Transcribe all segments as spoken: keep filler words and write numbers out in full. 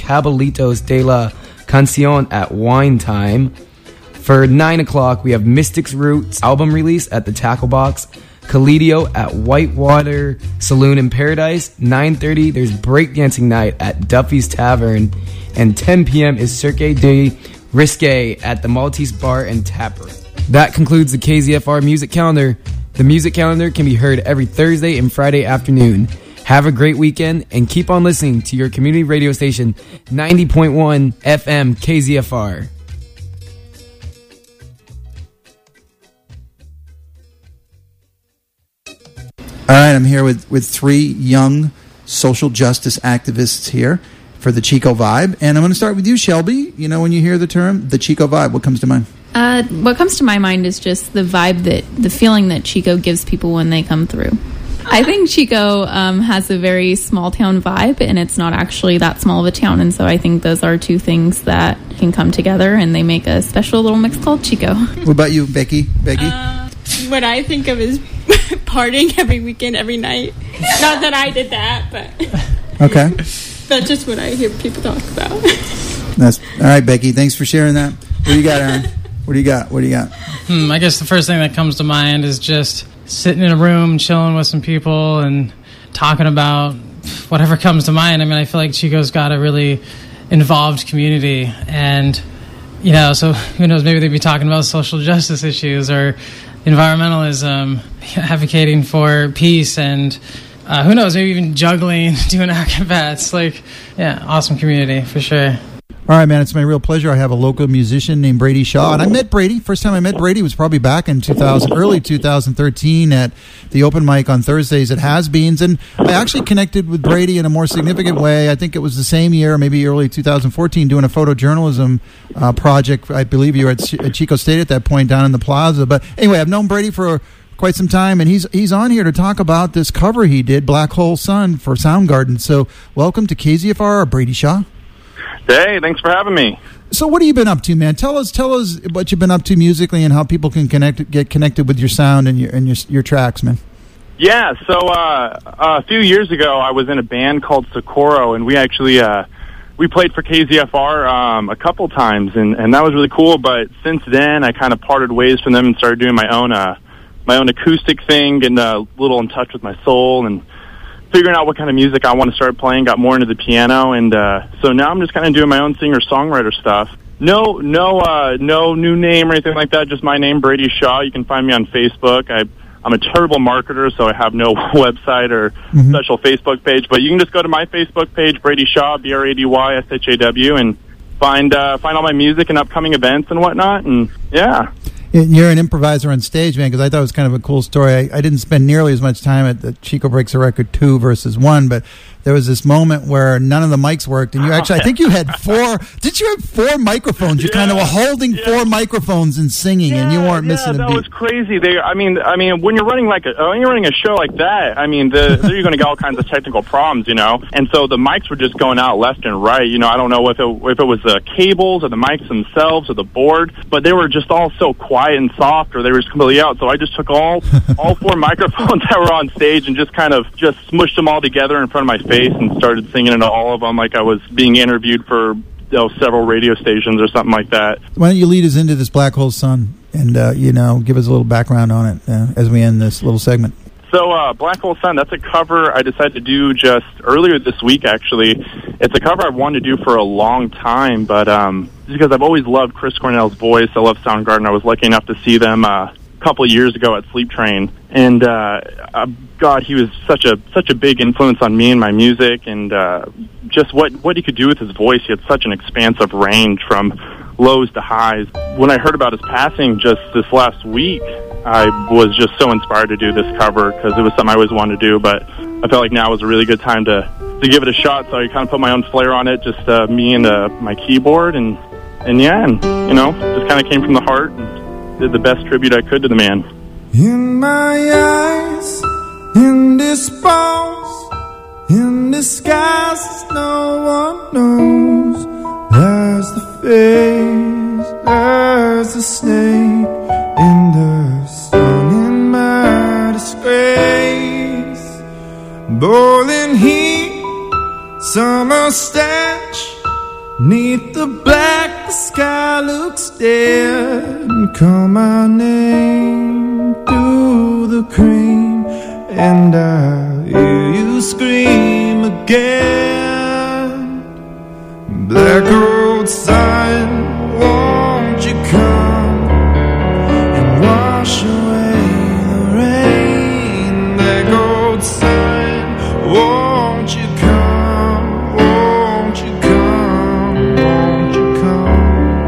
Tabalitos de la Cancion at Wine Time. For nine o'clock, we have Mystics Roots album release at the Tackle Box. Kalidio at Whitewater Saloon in Paradise. nine thirty, there's breakdancing night at Duffy's Tavern. And ten p.m. is Cirque de Risque at the Maltese Bar and Taproom. That concludes the K Z F R music calendar. The music calendar can be heard every Thursday and Friday afternoon. Have a great weekend and keep on listening to your community radio station, ninety point one F M K Z F R. All right, I'm here with, with three young social justice activists here for the Chico Vibe. And I'm going to start with you, Shelby. You know, when you hear the term, the Chico Vibe, what comes to mind? Uh, what comes to my mind is just the vibe that, the feeling that Chico gives people when they come through. I think Chico um, has a very small town vibe, and it's not actually that small of a town. And so I think those are two things that can come together, and they make a special little mix called Chico. What about you, Becky? Becky? Uh, what I think of is partying every weekend, every night. Not that I did that, but okay. That's just what I hear people talk about. That's all right, Becky. Thanks for sharing that. What do you got, Aaron? What do you got? What do you got? Hmm, I guess the first thing that comes to mind is just sitting in a room, chilling with some people, and talking about whatever comes to mind. I mean, I feel like Chico's got a really involved community, and you know, so who knows? Maybe they'd be talking about social justice issues or environmentalism, advocating for peace, and uh, who knows? Maybe even juggling, doing acrobats. Like, yeah, awesome community for sure. All right, man, it's my real pleasure. I have a local musician named Brady Shaw, and I met Brady. First time I met Brady was probably back in two thousand, early two thousand thirteen at the open mic on Thursdays at Has-Beens, and I actually connected with Brady in a more significant way. I think it was the same year, maybe early two thousand fourteen, doing a photojournalism uh, project. I believe you were at, Ch- at Chico State at that point down in the plaza. But anyway, I've known Brady for quite some time, and he's he's on here to talk about this cover he did, Black Hole Sun, for Soundgarden. So welcome to K Z F R, Brady Shaw. Hey, thanks for having me. So what have you been up to, man? Tell us tell us what you've been up to musically and how people can connect get connected with your sound and your and your your tracks, man. Yeah, so uh, a few years ago, I was in a band called Socorro, and we actually uh, we played for K Z F R um, a couple times, and, and that was really cool. But since then, I kind of parted ways from them and started doing my own uh, my own acoustic thing, getting a little in touch with my soul and figuring out what kind of music I want to start playing, got more into the piano, and uh, so now I'm just kind of doing my own singer-songwriter stuff. No, no, uh, no new name or anything like that, just my name, Brady Shaw. You can find me on Facebook. I, I'm a terrible marketer, so I have no website or mm-hmm. special Facebook page, but you can just go to my Facebook page, Brady Shaw, B R A D Y S H A W, and find uh, find all my music and upcoming events and whatnot, and yeah. You're an improviser on stage, man, because I thought it was kind of a cool story. I, I didn't spend nearly as much time at the Chico Breaks a Record two versus one, but there was this moment where none of the mics worked, and you actually, I think you had four, did you have four microphones? You yeah, kind of were holding yeah. four microphones and singing, yeah, and you weren't yeah, missing a that beat. That was crazy. They, I mean, I mean, when you're running like a, when you're running a show like that, I mean, the, you're going to get all kinds of technical problems, you know, and so the mics were just going out left and right, you know, I don't know if it, if it was the cables or the mics themselves or the board, but they were just all so quiet and soft, or they were just completely out, so I just took all, all four microphones that were on stage and just kind of just smushed them all together in front of my face and started singing into all of them like I was being interviewed for, you know, several radio stations or something like that. Why don't you lead us into this Black Hole Sun and, uh, you know, give us a little background on it uh, as we end this little segment. So uh, Black Hole Sun, that's a cover I decided to do just earlier this week, actually. It's a cover I've wanted to do for a long time, but um, just because I've always loved Chris Cornell's voice. I love Soundgarden. I was lucky enough to see them uh, a couple of years ago at Sleep Train. And, uh, uh, God, he was such a such a big influence on me and my music, and uh, just what, what he could do with his voice. He had such an expansive range from lows to highs. When I heard about his passing just this last week, I was just so inspired to do this cover because it was something I always wanted to do, but I felt like now was a really good time to, to give it a shot, so I kind of put my own flair on it, just uh, me and uh, my keyboard, and, and yeah, and, you know, just kind of came from the heart and did the best tribute I could to the man. In my eyes, in this bones, in disguise, no one knows. There's the face, there's the snake in the sun, in my disgrace. Boiling heat, summer stench, 'neath the black, the sky looks dead, and call my name through the cream, and I hear you scream again. Black old sun, won't you come and wash away the rain? Black old sun, won't you come, won't you come, won't you come?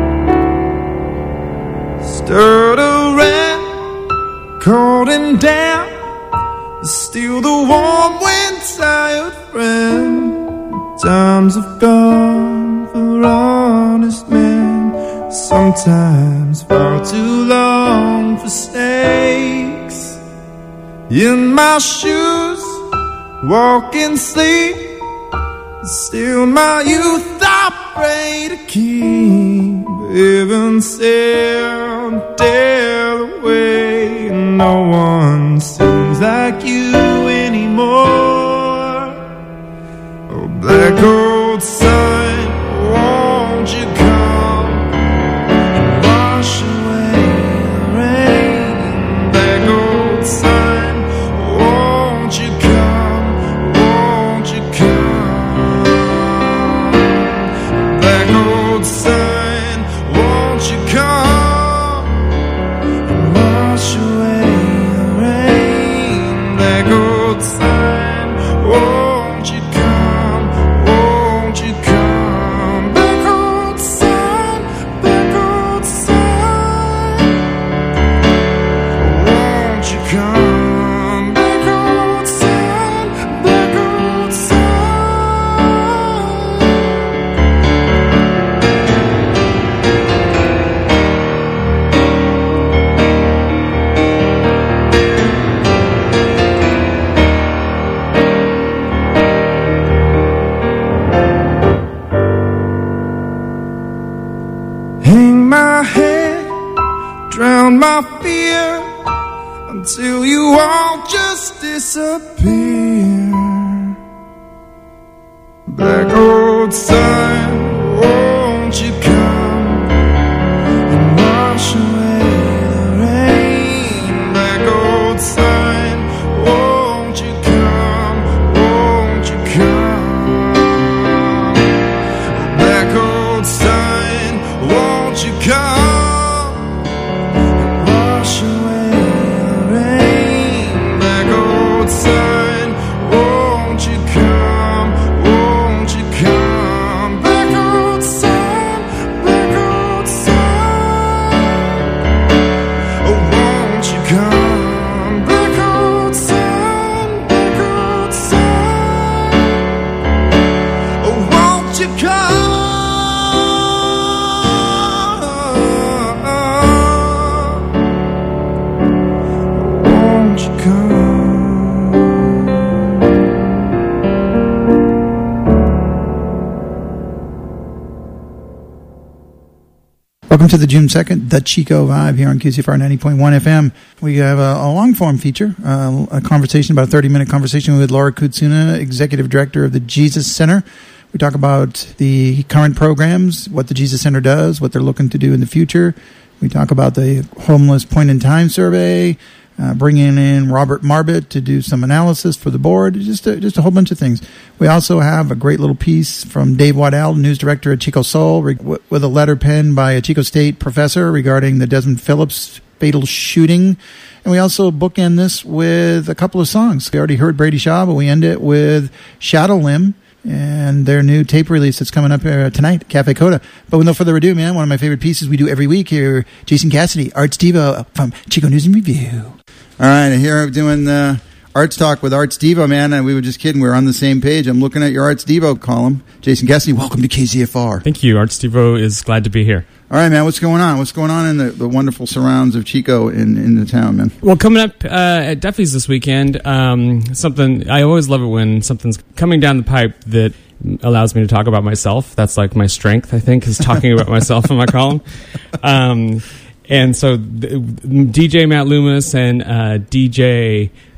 Stirred around, cold and damp, still the warm wind, tired friend. Times have gone for honest men, sometimes far too long for snakes. In my shoes, walk in sleep, still my youth I pray to keep. Heaven sent dead away, and no one seems like you anymore. Oh, black old sun, won't you come and wash away the rain? Black old sun, won't you come, won't you come? Black old sun, won't you come and wash away the rain? Black old sun, won't you come, won't you come? Black old sun, black old sun, won't you come? Black old sun, black old sun. Hang my head, drown my fear, until you all just disappear. Black old sun, won't you come and wash away the rain? Black old sun, won't you come, won't you come? Black old sun, won't you come and wash away the rain? Black old sun, won't you come, won't you come? Black old sun, black old sun, oh, won't you come? Black old sun, black old sun, oh, won't you come? Won't you come? Welcome to the June second, The Chico Vibe here on Q C F R ninety point one F M. We have a, a long-form feature, uh, a conversation, about a thirty-minute conversation with Laura Kutsuna, Executive Director of the Jesus Center. We talk about the current programs, what the Jesus Center does, what they're looking to do in the future. We talk about the Homeless Point-in-Time Survey, uh, bringing in Robert Marbut to do some analysis for the board, just a, just a whole bunch of things. We also have a great little piece from Dave Waddell, news director at Chico Soul, re- with a letter penned by a Chico State professor regarding the Desmond Phillips fatal shooting. And we also bookend this with a couple of songs. We already heard Brady Shaw, but we end it with Shadow Limb and their new tape release that's coming up uh, tonight, Cafe Coda. But with no further ado, man, one of my favorite pieces we do every week here, Jason Cassidy, Arts Devo from Chico News and Review. All right, here I'm doing the Arts Talk with Arts Devo, man, and we were just kidding. We were on the same page. I'm looking at your Arts Devo column. Jason Cassidy, welcome to K Z F R. Thank you. Arts Devo is glad to be here. All right, man, what's going on? What's going on in the, the wonderful surrounds of Chico in, in the town, man? Well, coming up uh, at Duffy's this weekend, um, something, I always love it when something's coming down the pipe that allows me to talk about myself. That's like my strength, I think, is talking about myself in my column. Um, and so the, D J Matt Loomis and uh, D J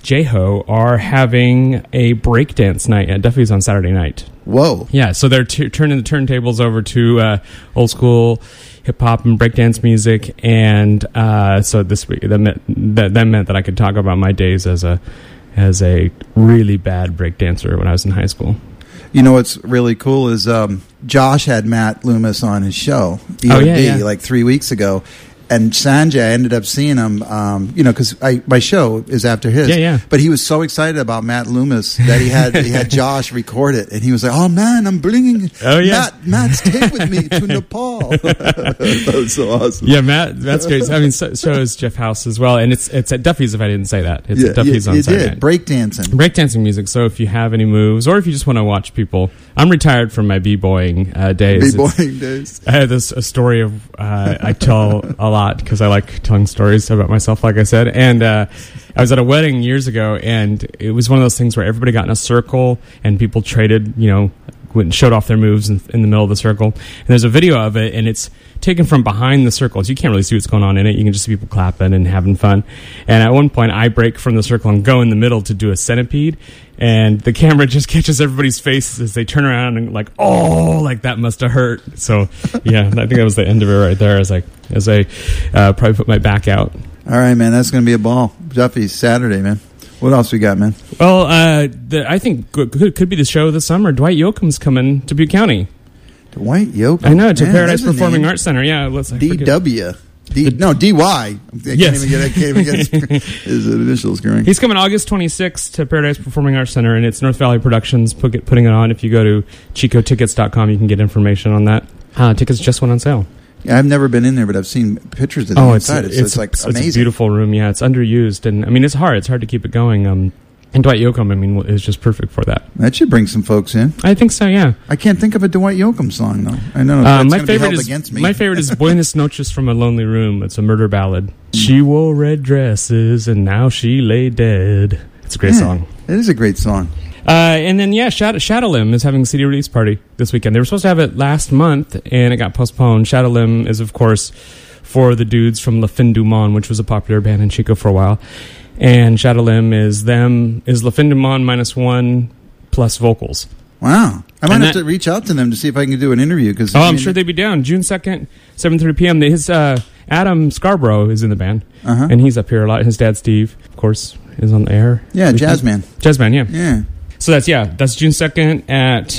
J-Ho are having a breakdance night at Duffy's on Saturday night. Whoa. Yeah, so they're t- turning the turntables over to uh, old school hip-hop and breakdance music, and uh, so this week that meant, that, that meant that I could talk about my days as a as a really bad breakdancer when I was in high school. You know what's really cool is um, Josh had Matt Loomis on his show, E O D, Oh, yeah, yeah. like three weeks ago. And Sanjay, I ended up seeing him, um, you know, because my show is after his. Yeah, yeah. But he was so excited about Matt Loomis that he had he had Josh record it, and he was like, "Oh man, I'm bringing Oh, yeah. Matt Matt stay with me to Nepal." That was so awesome. Yeah, Matt, that's great. I mean, so, so is Jeff House as well, and it's it's at Duffy's. If I didn't say that, it's Yeah, at Duffy's you, on you Saturday did night. breakdancing. Breakdancing music. So if you have any moves, or if you just want to watch people, I'm retired from my b-boying uh, days. B-boying days. I had this a story of uh, I tell a lot because I like telling stories about myself, like I said. And uh, I was at a wedding years ago, and it was one of those things where everybody got in a circle and people traded, you know, went and showed off their moves in, in the middle of the circle. And there's a video of it, and it's taken from behind the circle, so you can't really see what's going on in it. You can just see people clapping and having fun. And at one point, I break from the circle and go in the middle to do a centipede, and the camera just catches everybody's face as they turn around and like, oh, like that must have hurt. So yeah, I think that was the end of it right there. As I as I uh, probably put my back out. All right, man, that's going to be a ball. Duffy's Saturday, man. What else we got, man? Well, uh, the, I think could, could be the show this summer. Dwight Yoakam's coming to Butte County. Dwight Yoakam. I know, to Man, Paradise there's a Performing name. Arts Center. Yeah, let's I D forget. W. D, no, D Y. I can't Yes. even get, I can't even get his, his initials going. He's coming August twenty-sixth to Paradise Performing Arts Center, and it's North Valley Productions put, putting it on. If you go to chico tickets dot com, you can get information on that. Uh, tickets just went on sale. Yeah, I've never been in there, but I've seen pictures of the Oh, it's inside. It's, it's, it's, like it's amazing. a beautiful room. Yeah, it's underused, and I mean it's hard. It's hard to keep it going. Um, and Dwight Yoakam, I mean, is just perfect for that. That should bring some folks in. I think so. Yeah. I can't think of a Dwight Yoakam song though. I know Uh, that's my gonna be favorite held is against me. my favorite is Buenas Noches from a Lonely Room. It's a murder ballad. She wore red dresses and now she lay dead. It's a great Yeah, song. It is a great song. Uh, and then yeah, Shadow, Shadow Limb is having a C D release party this weekend. They were supposed to have it last month and it got postponed. Shadow Limb is of course for the dudes from La Fin du Monde, which was a popular band in Chico for a while. And Shadow Limb is them is La Fin du Monde minus one plus vocals. Wow. I might And have that- to reach out to them to see if I can do an interview. Cause, Oh, I I'm mean, sure they'd be down. June second, seven thirty p.m. His uh, Adam Scarborough is in the band, Uh-huh. and he's up here a lot. His dad, Steve, of course, is on the air. Yeah, Jazzman. Jazzman, yeah. Yeah. So that's, yeah, that's June second at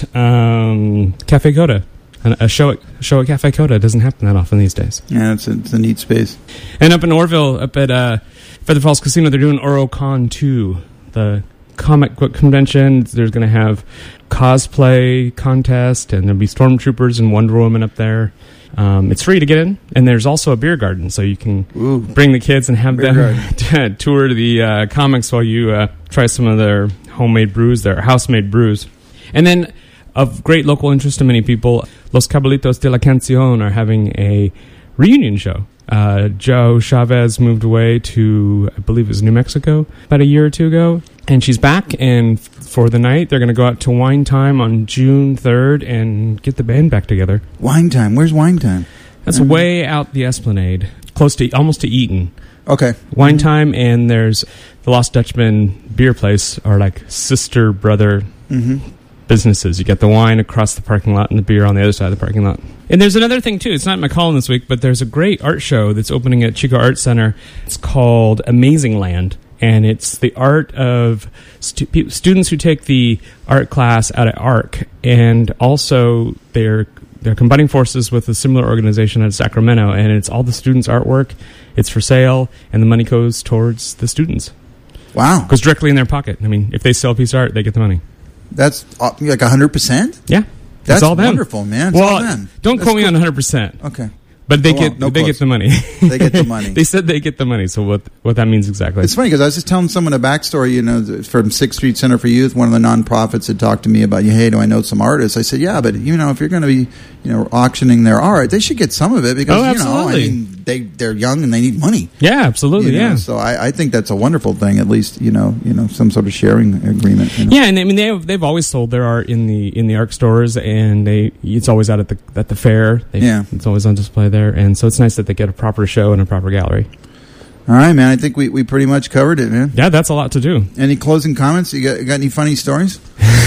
um, Cafe Coda. And a show at, show at Cafe Coda doesn't happen that often these days. Yeah, it's a, it's a neat space. And up in Orville, up at uh, Feather Falls Casino, they're doing OroCon two, the comic book convention. There's going to have cosplay contest, and there'll be stormtroopers and Wonder Woman up there. Um, it's free to get in, and there's also a beer garden, so you can Ooh. bring the kids and have Beer them tour the uh, comics while you uh, try some of their homemade brews, their house-made brews. And then, of great local interest to many people, Los Cabalitos de la Canción are having a reunion show. Uh, Joe Chavez moved away to, I believe it was New Mexico, about a year or two ago. And she's back, and f- for the night, they're going to go out to Wine Time on June third and get the band back together. Wine Time. Where's Wine Time? That's Mhm. way out the Esplanade, close to, almost to Eaton. Okay. Wine Time, and there's the Lost Dutchman beer place are like sister, brother Mm-hmm. businesses. You get the wine across the parking lot and the beer on the other side of the parking lot. And there's another thing, too. It's not in my column this week, but there's a great art show that's opening at Chico Art Center. It's called Amazing Land, and it's the art of stu- pe- students who take the art class out at A R C, and also they're they're combining forces with a similar organization at Sacramento, and it's all the students' artwork. It's for sale, and the money goes towards the students. Wow. Goes directly in their pocket. I mean, if they sell a piece of art, they get the money. That's uh, like one hundred percent? Yeah. That's It's all them. wonderful, man. It's well, all them. don't That's quote me cool. on one hundred percent. Okay. But they Go get on. No they quotes. get the money. They get the money. They said they get the money. So what what that means exactly? It's funny because I was just telling someone a backstory, you know, from Sixth Street Center for Youth. One of the nonprofits had talked to me about, hey, do I know some artists? I said, yeah, but, you know, if you're going to be, you know, auctioning their art, they should get some of it because, Oh, you know, I absolutely. mean, they, they're young and they need money. yeah, absolutely. You know? Yeah. So I, I think that's a wonderful thing, at least, you know, you know, some sort of sharing agreement. You know? Yeah, and I mean they have, they've always sold their art in the in the A R C stores, and they it's always out at the at the fair. They, Yeah. it's always on display there, and so it's nice that they get a proper show and a proper gallery. All right, man. I think we, we pretty much covered it, man. Yeah, that's a lot to do. Any closing comments? You got, got any funny stories?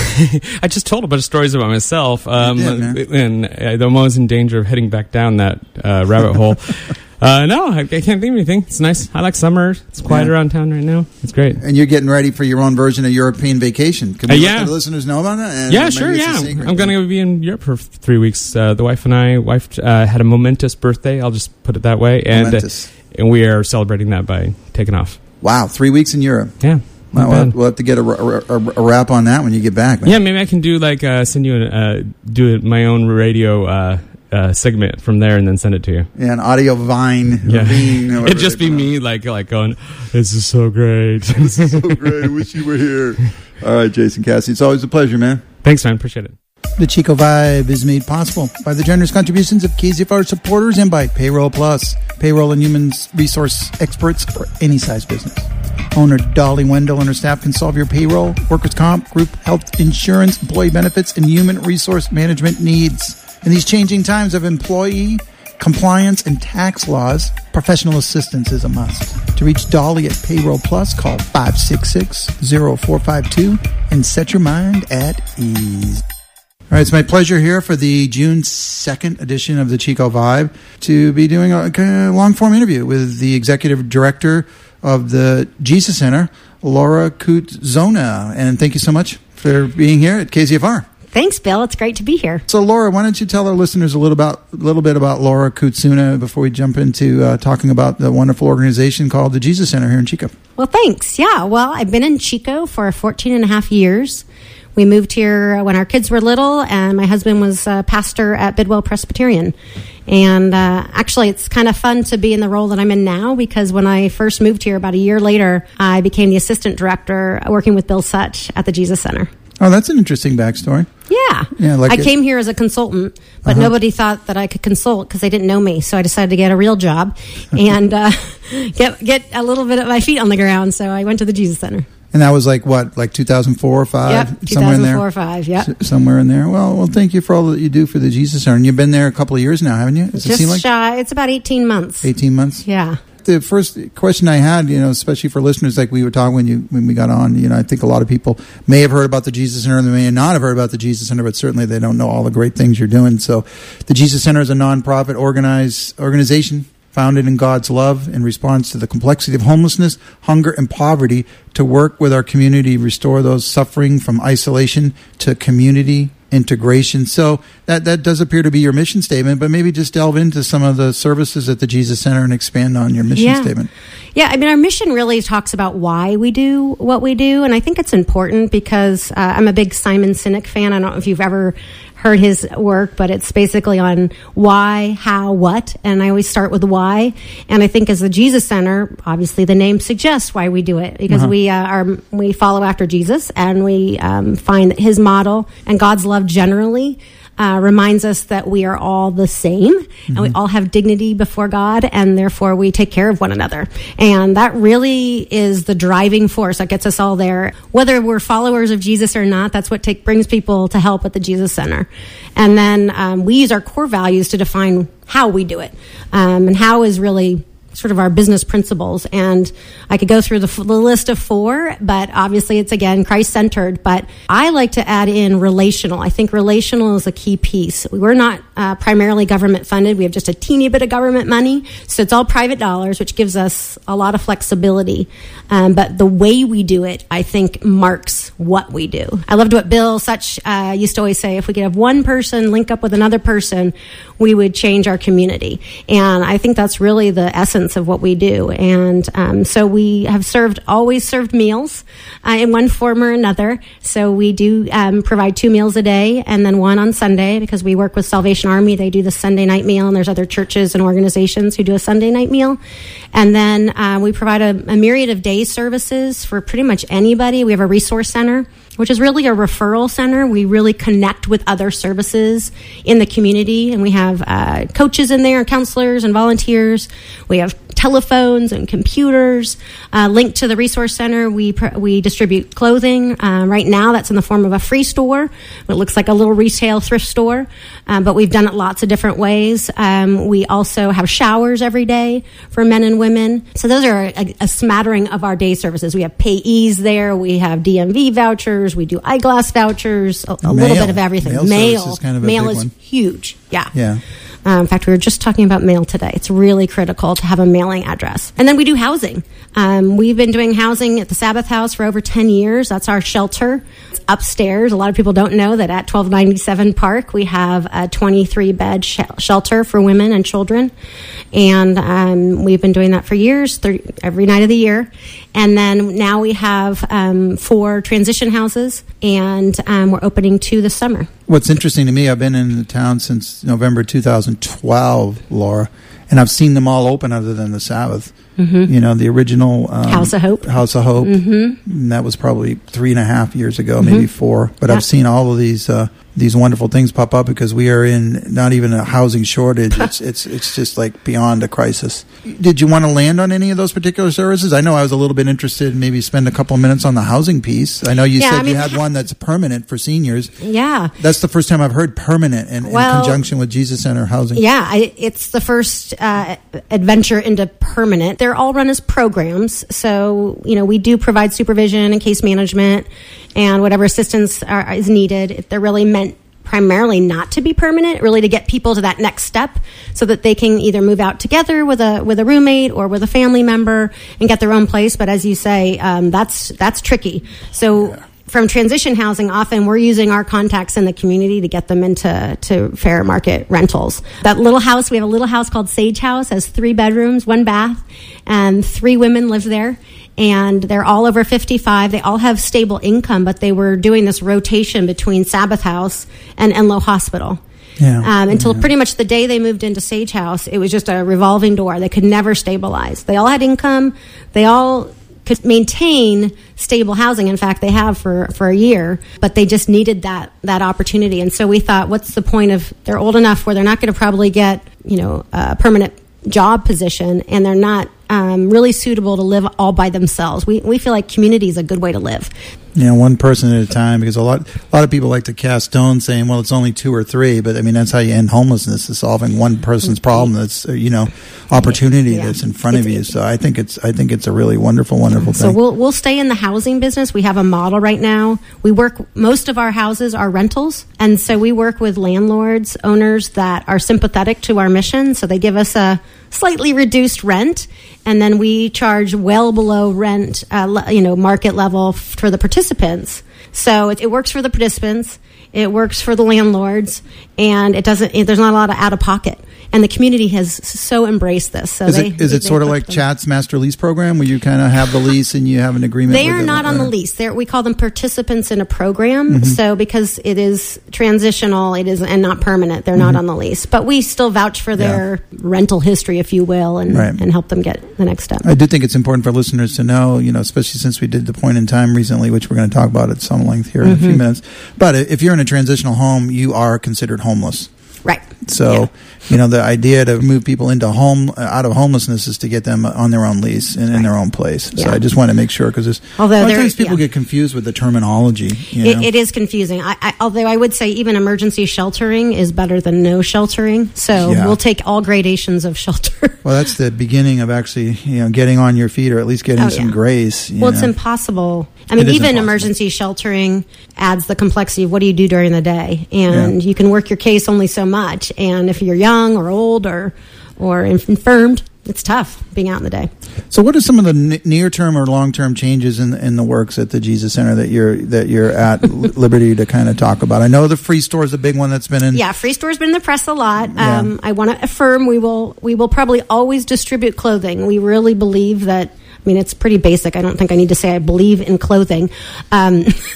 I just told a bunch of stories about myself, um, You did, and uh, I'm always in danger of heading back down that uh, rabbit hole. Uh, no, I, I can't think of anything. It's nice. I like summer. It's quiet Yeah. around town right now. It's great. And you're getting ready for your own version of European vacation. Can we Uh, let yeah. the listeners know about that? And Yeah, maybe sure. it's a Yeah, secret. I'm going to be in Europe for three weeks. Uh, the wife and I, wife uh, had a momentous birthday. I'll just put it that way, and uh, Momentous. and we are celebrating that by taking off. Wow, three weeks in Europe. Yeah. Well, not we'll, bad. have, we'll have to get a, a, a, a wrap on that when you get back, man. Yeah, maybe I can do like uh, send you an, uh, do my own radio uh, uh, segment from there and then send it to you. Yeah, an audio vine. Yeah, Vine, or it'd just whatever be they me like like going, "This is so great." This is so great. I wish you were here. All right, Jason Cassidy. It's always a pleasure, man. Thanks, man. Appreciate it. The Chico Vibe is made possible by the generous contributions of K Z F R supporters and by Payroll Plus, payroll and human resource experts for any size business. Owner Dolly Wendell and her staff can solve your payroll, workers' comp, group health insurance, employee benefits, and human resource management needs. In these changing times of employee compliance and tax laws, professional assistance is a must. To reach Dolly at Payroll Plus, call five six six, zero four five two and set your mind at ease. All right, it's my pleasure here for the June second edition of the Chico Vibe to be doing a kind of long-form interview with the executive director of the Jesus Center, Laura Kutzona. And thank you so much for being here at K Z F R. Thanks, Bill. It's great to be here. So, Laura, why don't you tell our listeners a little about a little bit about Laura Kutzuna before we jump into uh, talking about the wonderful organization called the Jesus Center here in Chico? Well, thanks. Yeah, well, I've been in Chico for fourteen and a half years. We moved here when our kids were little, and my husband was a pastor at Bidwell Presbyterian. And uh, actually, it's kind of fun to be in the role that I'm in now, because when I first moved here about a year later, I became the assistant director working with Bill Such at the Jesus Center. Oh, that's an interesting backstory. Yeah. Yeah, like I it- came here as a consultant, but Uh-huh. nobody thought that I could consult because they didn't know me. So I decided to get a real job and uh, get get a little bit of my feet on the ground. So I went to the Jesus Center. And that was like what, like two thousand four or five? Yep, Somewhere in there? two thousand four or five, yep. S- somewhere in there. Well, well, thank you for all that you do for the Jesus Center. And you've been there a couple of years now, haven't you? Does it Just seem like shy. It's about eighteen months. eighteen months? Yeah. The first question I had, you know, especially for listeners, like we were talking when you when we got on, you know, I think a lot of people may have heard about the Jesus Center, and they may not have heard about the Jesus Center, but certainly they don't know all the great things you're doing. So, the Jesus Center is a nonprofit organized organization founded in God's love in response to the complexity of homelessness, hunger, and poverty, to work with our community, restore those suffering from isolation to community integration. So that that does appear to be your mission statement, but maybe just delve into some of the services at the Jesus Center and expand on your mission Yeah. statement. Yeah, I mean, our mission really talks about why we do what we do. And I think it's important because uh, I'm a big Simon Sinek fan. I don't know if you've ever heard his work, but it's basically on why, how, what. And I always start with why. And I think as the Jesus Center, obviously the name suggests why we do it, because Uh-huh. we uh, are we follow after Jesus, and we um, find that his model and God's love generally Uh, reminds us that we are all the same, and we all have dignity before God, and therefore we take care of one another. And that really is the driving force that gets us all there. Whether we're followers of Jesus or not, that's what take, brings people to help at the Jesus Center. And then um, we use our core values to define how we do it. Um, and how is really sort of our business principles. And I could go through the, the list of four, but obviously it's, again, Christ-centered. But I like to add in relational. I think relational is a key piece. We're not uh, primarily government funded. We have just a teeny bit of government money. So it's all private dollars, which gives us a lot of flexibility. Um, but the way we do it, I think, marks what we do. I loved what Bill Such uh, used to always say, if we could have one person link up with another person, we would change our community. And I think that's really the essence of what we do. And um, so we have served, always served meals uh, in one form or another. So we do um, provide two meals a day, and then one on Sunday, because we work with Salvation Army. They do the Sunday night meal, and there's other churches and organizations who do a Sunday night meal. And then uh, we provide a, a myriad of day services for pretty much anybody. We have a resource center which is really a referral center. We really connect with other services in the community, and we have uh, coaches in there, counselors and volunteers. We have telephones and computers uh, linked to the resource center. We pr- we distribute clothing. Uh, right now, that's in the form of a free store. It looks like a little retail thrift store, um, but we've done it lots of different ways. Um, we also have showers every day for men and women. So those are a, a smattering of our day services. We have payees there. We have D M V vouchers. We do eyeglass vouchers. A, a little bit of everything. Mail, mail, service is kind of a mail big is one. huge. Yeah. Yeah. Um, in fact, we were just talking about mail today. It's really critical to have a mailing address. And then we do housing. Um, we've been doing housing at the Sabbath House for over ten years. That's our shelter. It's upstairs. A lot of people don't know that at twelve ninety-seven Park, we have a twenty-three bed sh- shelter for women and children. And um, we've been doing that for years, thirty, every night of the year. And then now we have um, four transition houses, and um, we're opening two this summer. What's interesting to me, I've been in the town since November two thousand twelve, Laura, and I've seen them all open other than the Sabbath. Mm-hmm. You know, the original um, House of Hope. House of Hope. Mm-hmm. And that was probably three and a half years ago, mm-hmm. maybe four. But yeah. I've seen all of these uh, these wonderful things pop up because we are in not even a housing shortage. It's it's it's just like beyond a crisis. Did you want to land on any of those particular services? I know I was a little bit interested in maybe spend a couple of minutes on the housing piece. I know you yeah, said I mean, you had one that's permanent for seniors. Yeah. That's the first time I've heard permanent in, well, in conjunction with Jesus Center housing. Yeah, I, it's the first uh, adventure into permanent. They're all run as programs. So, you know, we do provide supervision and case management and whatever assistance are, is needed. They're really meant primarily not to be permanent, really to get people to that next step so that they can either move out together with a with a roommate or with a family member and get their own place. But as you say, um, that's that's tricky. So yeah. From transition housing, often we're using our contacts in the community to get them into to fair market rentals. That little house, we have a little house called Sage House, has three bedrooms, one bath, and three women live there. And they're all over fifty-five. They all have stable income, but they were doing this rotation between Sabbath House and Enloe Hospital. Yeah, um, until yeah. pretty much the day they moved into Sage House, it was just a revolving door. They could never stabilize. They all had income. They all could maintain stable housing. In fact, they have for, for a year, but they just needed that that opportunity. And so we thought, what's the point of, they're old enough where they're not going to probably get, you know, a permanent job position, and they're not um, really suitable to live all by themselves. We we feel like community is a good way to live. You know, one person at a time, because a lot a lot of people like to cast stones saying, well, it's only two or three, but I mean, that's how you end homelessness, is solving one person's problem that's, you know, opportunity yeah. that's in front it's, of you. So I think it's I think it's a really wonderful, wonderful so thing. So we'll, we'll stay in the housing business. We have a model right now. We work, most of our houses are rentals, and so we work with landlords, owners that are sympathetic to our mission, so they give us a slightly reduced rent, and then we charge well below rent, uh, you know, market level for the participants. So it, it works for the participants, it works for the landlords, and it doesn't. It, there's not a lot of out of pocket. And the community has so embraced this. So is they, it, is it sort of like Chat's master lease program, where you kind of have the lease and you have an agreement? They with are them, not or? on the lease. They're, we call them participants in a program. Mm-hmm. So because it is transitional, it is and not permanent, they're mm-hmm. not on the lease. But we still vouch for their yeah. rental history, if you will, and, right. and help them get the next step. I do think it's important for listeners to know, you know, especially since we did the point in time recently, which we're going to talk about at some length here mm-hmm. in a few minutes. But if you're in a transitional home, you are considered homeless. Right. So, yeah. you know, the idea to move people into home, out of homelessness, is to get them on their own lease and right. in their own place. Yeah. So I just want to make sure, because sometimes people yeah. get confused with the terminology. You know? it, it is confusing. I, I, although I would say even emergency sheltering is better than no sheltering. So yeah. we'll take all gradations of shelter. Well, that's the beginning of actually, you know, getting on your feet, or at least getting oh, some yeah. grace. Well, know? It's impossible. I mean, even impossible. Emergency sheltering adds the complexity of what do you do during the day, and yeah. you can work your case only so much. And if you're young or old or or infirmed, it's tough being out in the day. So, what are some of the n- near-term or long-term changes in in the works at the Jesus Center that you're that you're at liberty to kind of talk about? I know the free store is a big one that's been in. Yeah, free store's been in the press a lot. Yeah. Um, I want to affirm we will we will probably always distribute clothing. We really believe that. I mean, it's pretty basic. I don't think I need to say I believe in clothing. Um,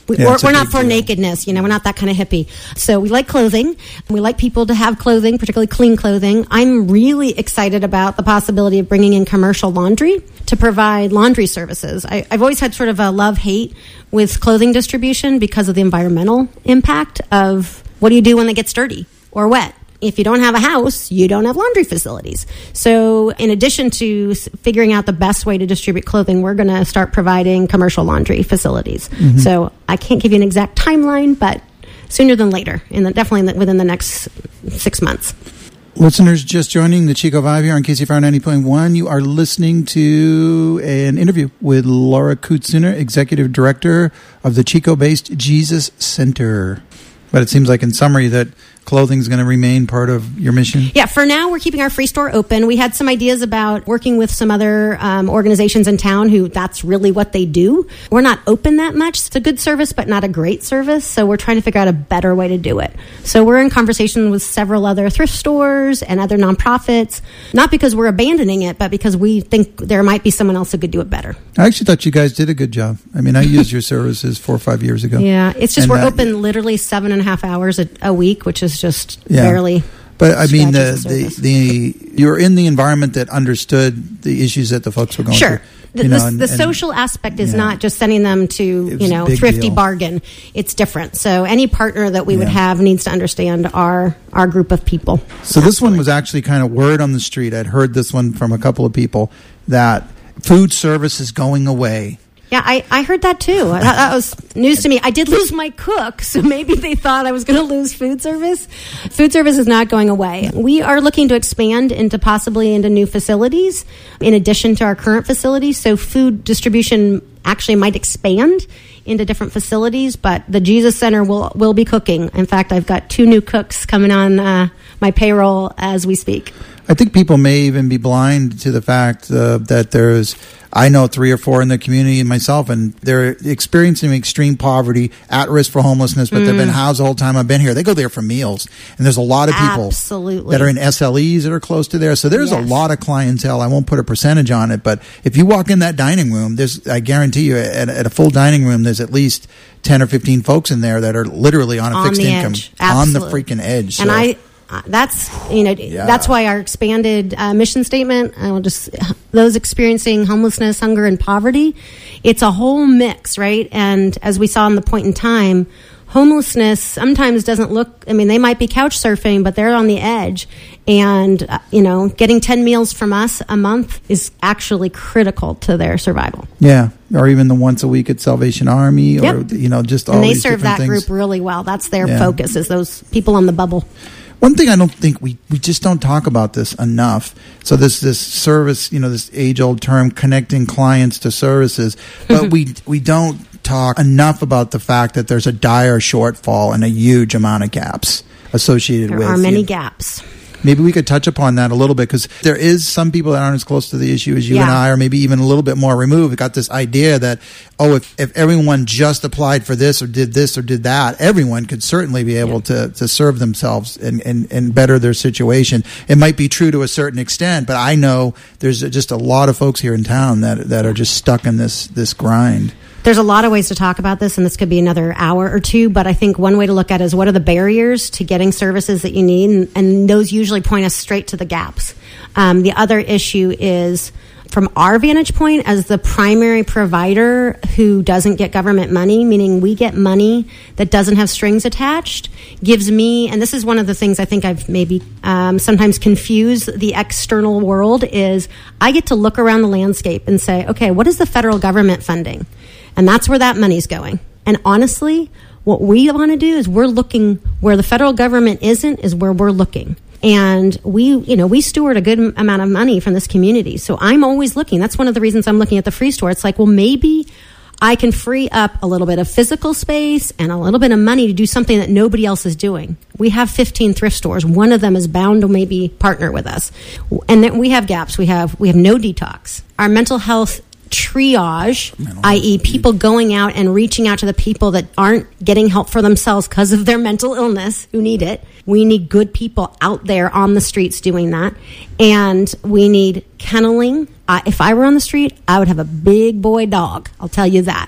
We, Yeah, we're it's a we're not big for deal. nakedness, you know, we're not that kind of hippie. So we like clothing. We like people to have clothing, particularly clean clothing. I'm really excited about the possibility of bringing in commercial laundry to provide laundry services. I, I've always had sort of a love-hate with clothing distribution because of the environmental impact of what do you do when it gets dirty or wet? If you don't have a house, you don't have laundry facilities. So in addition to s- figuring out the best way to distribute clothing, we're going to start providing commercial laundry facilities. Mm-hmm. So I can't give you an exact timeline, but sooner than later, in the, definitely in the, within the next six months. Listeners just joining the Chico Vibe here on K C F R ninety point one, you are listening to an interview with Laura Kutsuner, Executive Director of the Chico-based Jesus Center. But it seems like in summary that clothing is going to remain part of your mission. Yeah, for now, we're keeping our free store open. We had some ideas about working with some other um, organizations in town who that's really what they do. We're not open that much. It's a good service, but not a great service. So we're trying to figure out a better way to do it. So we're in conversation with several other thrift stores and other nonprofits, not because we're abandoning it, but because we think there might be someone else who could do it better. I actually thought you guys did a good job. I mean, I used your services four or five years ago. Yeah, it's just And, we're uh, open literally seven and a half hours a, a week, which is just Yeah. barely. But I mean, the, scratches the, the the you're in the environment that understood the issues that the folks were going Sure. through. The, You the, know, and- the and- social aspect is yeah. not just sending them to, It was you a know, big thrifty deal. bargain. It's different. So any partner that we would Yeah. have needs to understand our, our group of people. So this one was actually kind of word on the street. I'd heard this one from a couple of people that food service is going away. Yeah, I, I heard that too. That, that was news to me. I did lose my cook, so maybe they thought I was going to lose food service. Food service is not going away. We are looking to expand into possibly into new facilities in addition to our current facilities. So food distribution actually might expand into different facilities, but the Jesus Center will will be cooking. In fact, I've got two new cooks coming on uh, my payroll as we speak. I think people may even be blind to the fact uh, that there's, I know three or four in the community and myself, and they're experiencing extreme poverty, at risk for homelessness, but they've been housed the whole time I've been here. They go there for meals. And there's a lot of people Absolutely. that are in S L Es that are close to there. So there's a Yes. lot of clientele. I won't put a percentage on it, but if you walk in that dining room, there's, I guarantee you, at, at a full dining room, there's at least ten or fifteen folks in there that are literally on a On fixed the income. edge. On the Absolutely. freaking edge. And So- I, uh, that's, you know, Yeah. that's why our expanded uh, mission statement, I will just, those experiencing homelessness, hunger, and poverty, it's a whole mix, right? And as we saw in the point in time, homelessness sometimes doesn't look, I mean, they might be couch surfing, but they're on the edge. And, uh, you know, getting ten meals from us a month is actually critical to their survival. Yeah, or even the once a week at Salvation Army, or Yep. you know, just all And they these serve different that things. group really well. That's their Yeah. focus, is those people on the bubble. One thing I don't think we, we just don't talk about this enough. So this this service, you know, this age old term, connecting clients to services, but we we don't talk enough about the fact that there's a dire shortfall and a huge amount of gaps associated There with. are many you know, gaps. Maybe we could touch upon that a little bit, because there is some people that aren't as close to the issue as you and Yeah. I, or maybe even a little bit more removed. We got this idea that, oh, if, if everyone just applied for this or did this or did that, everyone could certainly be able to, to serve themselves and, and, and better their situation. It might be true to a certain extent, but I know there's just a lot of folks here in town that that are just stuck in this this grind. There's a lot of ways to talk about this, and this could be another hour or two, but I think one way to look at it is what are the barriers to getting services that you need, and, and those usually point us straight to the gaps. Um, the other issue is, from our vantage point as the primary provider who doesn't get government money, meaning we get money that doesn't have strings attached, gives me, and this is one of the things I think I've maybe um, sometimes confused the external world, is I get to look around the landscape and say, okay, what is the federal government funding? And that's where that money's going. And honestly, what we want to do is we're looking where the federal government isn't, is where we're looking. And we, you know, we steward a good m- amount of money from this community. So I'm always looking. That's one of the reasons I'm looking at the free store. It's like, well, maybe I can free up a little bit of physical space and a little bit of money to do something that nobody else is doing. We have fifteen thrift stores. One of them is bound to maybe partner with us. And then we have gaps. We have, we have no detox. Our mental health triage, that is people going out and reaching out to the people that aren't getting help for themselves because of their mental illness, who need it. We need good people out there on the streets doing that. And we need kenneling. Uh, if I were on the street, I would have a big boy dog. I'll tell you that.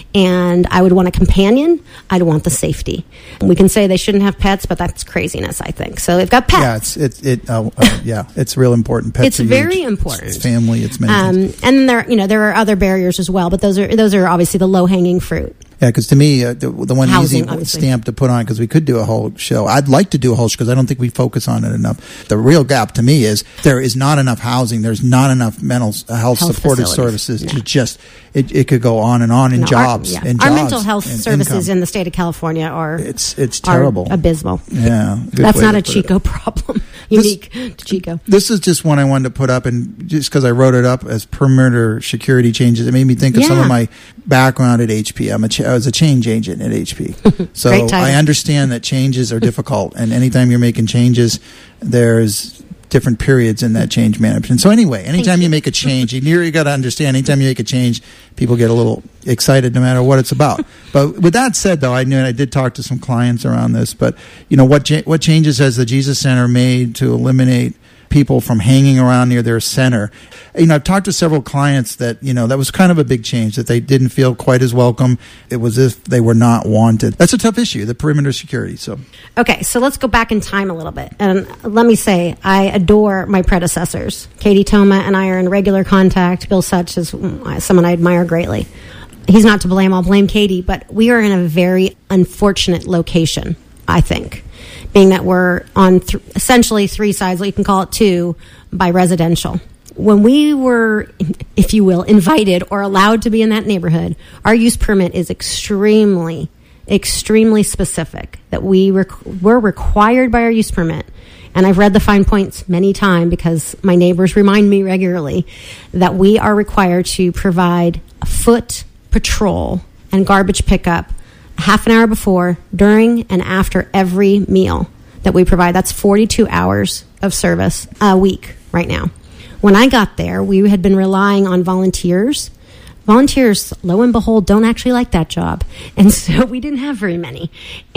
And I would want a companion. I'd want the safety. We can say they shouldn't have pets, but that's craziness, I think. So they've got pets. Yeah, it's it. it uh, uh, yeah, it's real important. Pets. It's are very huge. important. It's family. It's many Um, things. and there, you know, there are other barriers as well, but those are those are obviously the low hanging fruit. Yeah, because to me, uh, the, the one Housing, easy obviously. stamp to put on, because we could do a whole show. I'd like to do a whole show because I don't think we focus on it enough. The real gap to me is there is not enough housing. There's not enough mental health, Health supportive facilities. services No. to just, it, it could go on and on in No, our- jobs. yeah. in Our jobs mental health and services income. in the state of California are It's, it's are terrible. abysmal. Yeah. good That's way not to a put it. Chico problem. This- Unique to Chico. This is just one I wanted to put up, and just because I wrote it up as perimeter security changes, it made me think of some Yeah. of my background at H P. I'm a ch- I was a change agent at H P, so Great title. I understand that changes are difficult, and anytime you're making changes, there's different periods in that change management. So anyway, anytime you. you. make a change, you you got to understand. Anytime you make a change, people get a little excited, no matter what it's about. But with that said, though, I knew and I did talk to some clients around this. But you know, what cha- what changes has the Jesus Center made to eliminate people from hanging around near their center? You know, I've talked to several clients that, you know, that was kind of a big change, that they didn't feel quite as welcome. It was as if they were not wanted. That's a tough issue, the perimeter security. So Okay, so let's go back in time a little bit. And let me say, I adore my predecessors. Katie Toma and I are in regular contact. Bill Such is someone I admire greatly. He's not to blame. I'll blame Katie. But we are in a very unfortunate location, I think, being that we're on th- essentially three sides, what you can call it two, by residential. When we were, if you will, invited or allowed to be in that neighborhood, our use permit is extremely, extremely specific, that we rec- we're required by our use permit. And I've read the fine points many times because my neighbors remind me regularly that we are required to provide a foot patrol and garbage pickup half an hour before, during, and after every meal that we provide. That's forty-two hours of service a week right now. When I got there, we had been relying on volunteers. Volunteers, lo and behold, don't actually like that job. And so we didn't have very many.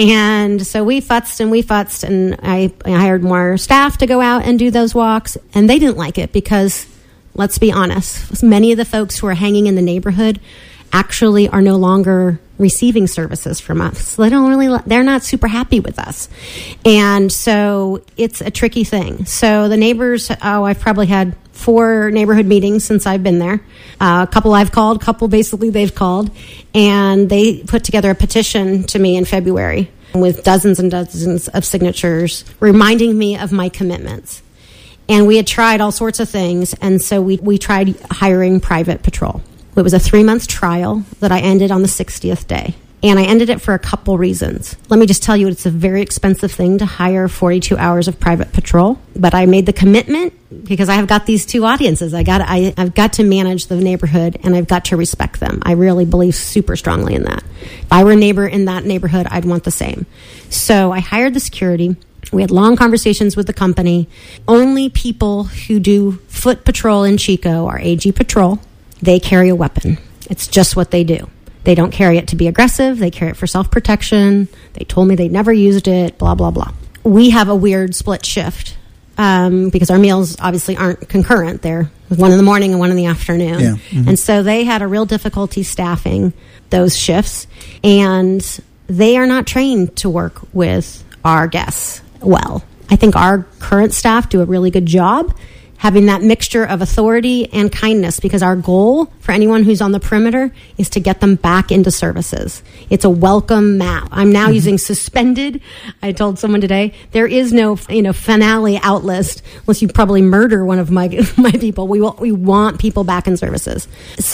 And so we futzed and we futzed, and I, I hired more staff to go out and do those walks. And they didn't like it because, let's be honest, many of the folks who are hanging in the neighborhood actually are no longer receiving services from us. So they don't really, they're not super happy with us. And so it's a tricky thing. So the neighbors, oh, I've probably had four neighborhood meetings since I've been there. Uh, a couple I've called, a couple basically they've called. And they put together a petition to me in February with dozens and dozens of signatures reminding me of my commitments. And we had tried all sorts of things. And so we, we tried hiring private patrol. It was a three-month trial that I ended on the sixtieth day. And I ended it for a couple reasons. Let me just tell you, it's a very expensive thing to hire forty-two hours of private patrol. But I made the commitment because I have got these two audiences. I got, I, I've got to manage the neighborhood, and I've got to respect them. I really believe super strongly in that. If I were a neighbor in that neighborhood, I'd want the same. So I hired the security. We had long conversations with the company. Only people who do foot patrol in Chico are A G Patrol. They carry a weapon. It's just what they do. They don't carry it to be aggressive. They carry it for self-protection. They told me they never used it, blah, blah, blah. We have a weird split shift um, because our meals obviously aren't concurrent. They're one in the morning and one in the afternoon. Yeah. Mm-hmm. And so they had a real difficulty staffing those shifts. And they are not trained to work with our guests well. I think our current staff do a really good job having that mixture of authority and kindness, because our goal for anyone who's on the perimeter is to get them back into services. It's a welcome map. I'm now mm-hmm. using suspended. I told someone today, there is no, you know, finale out list unless you probably murder one of my my people. We will, we want people back in services.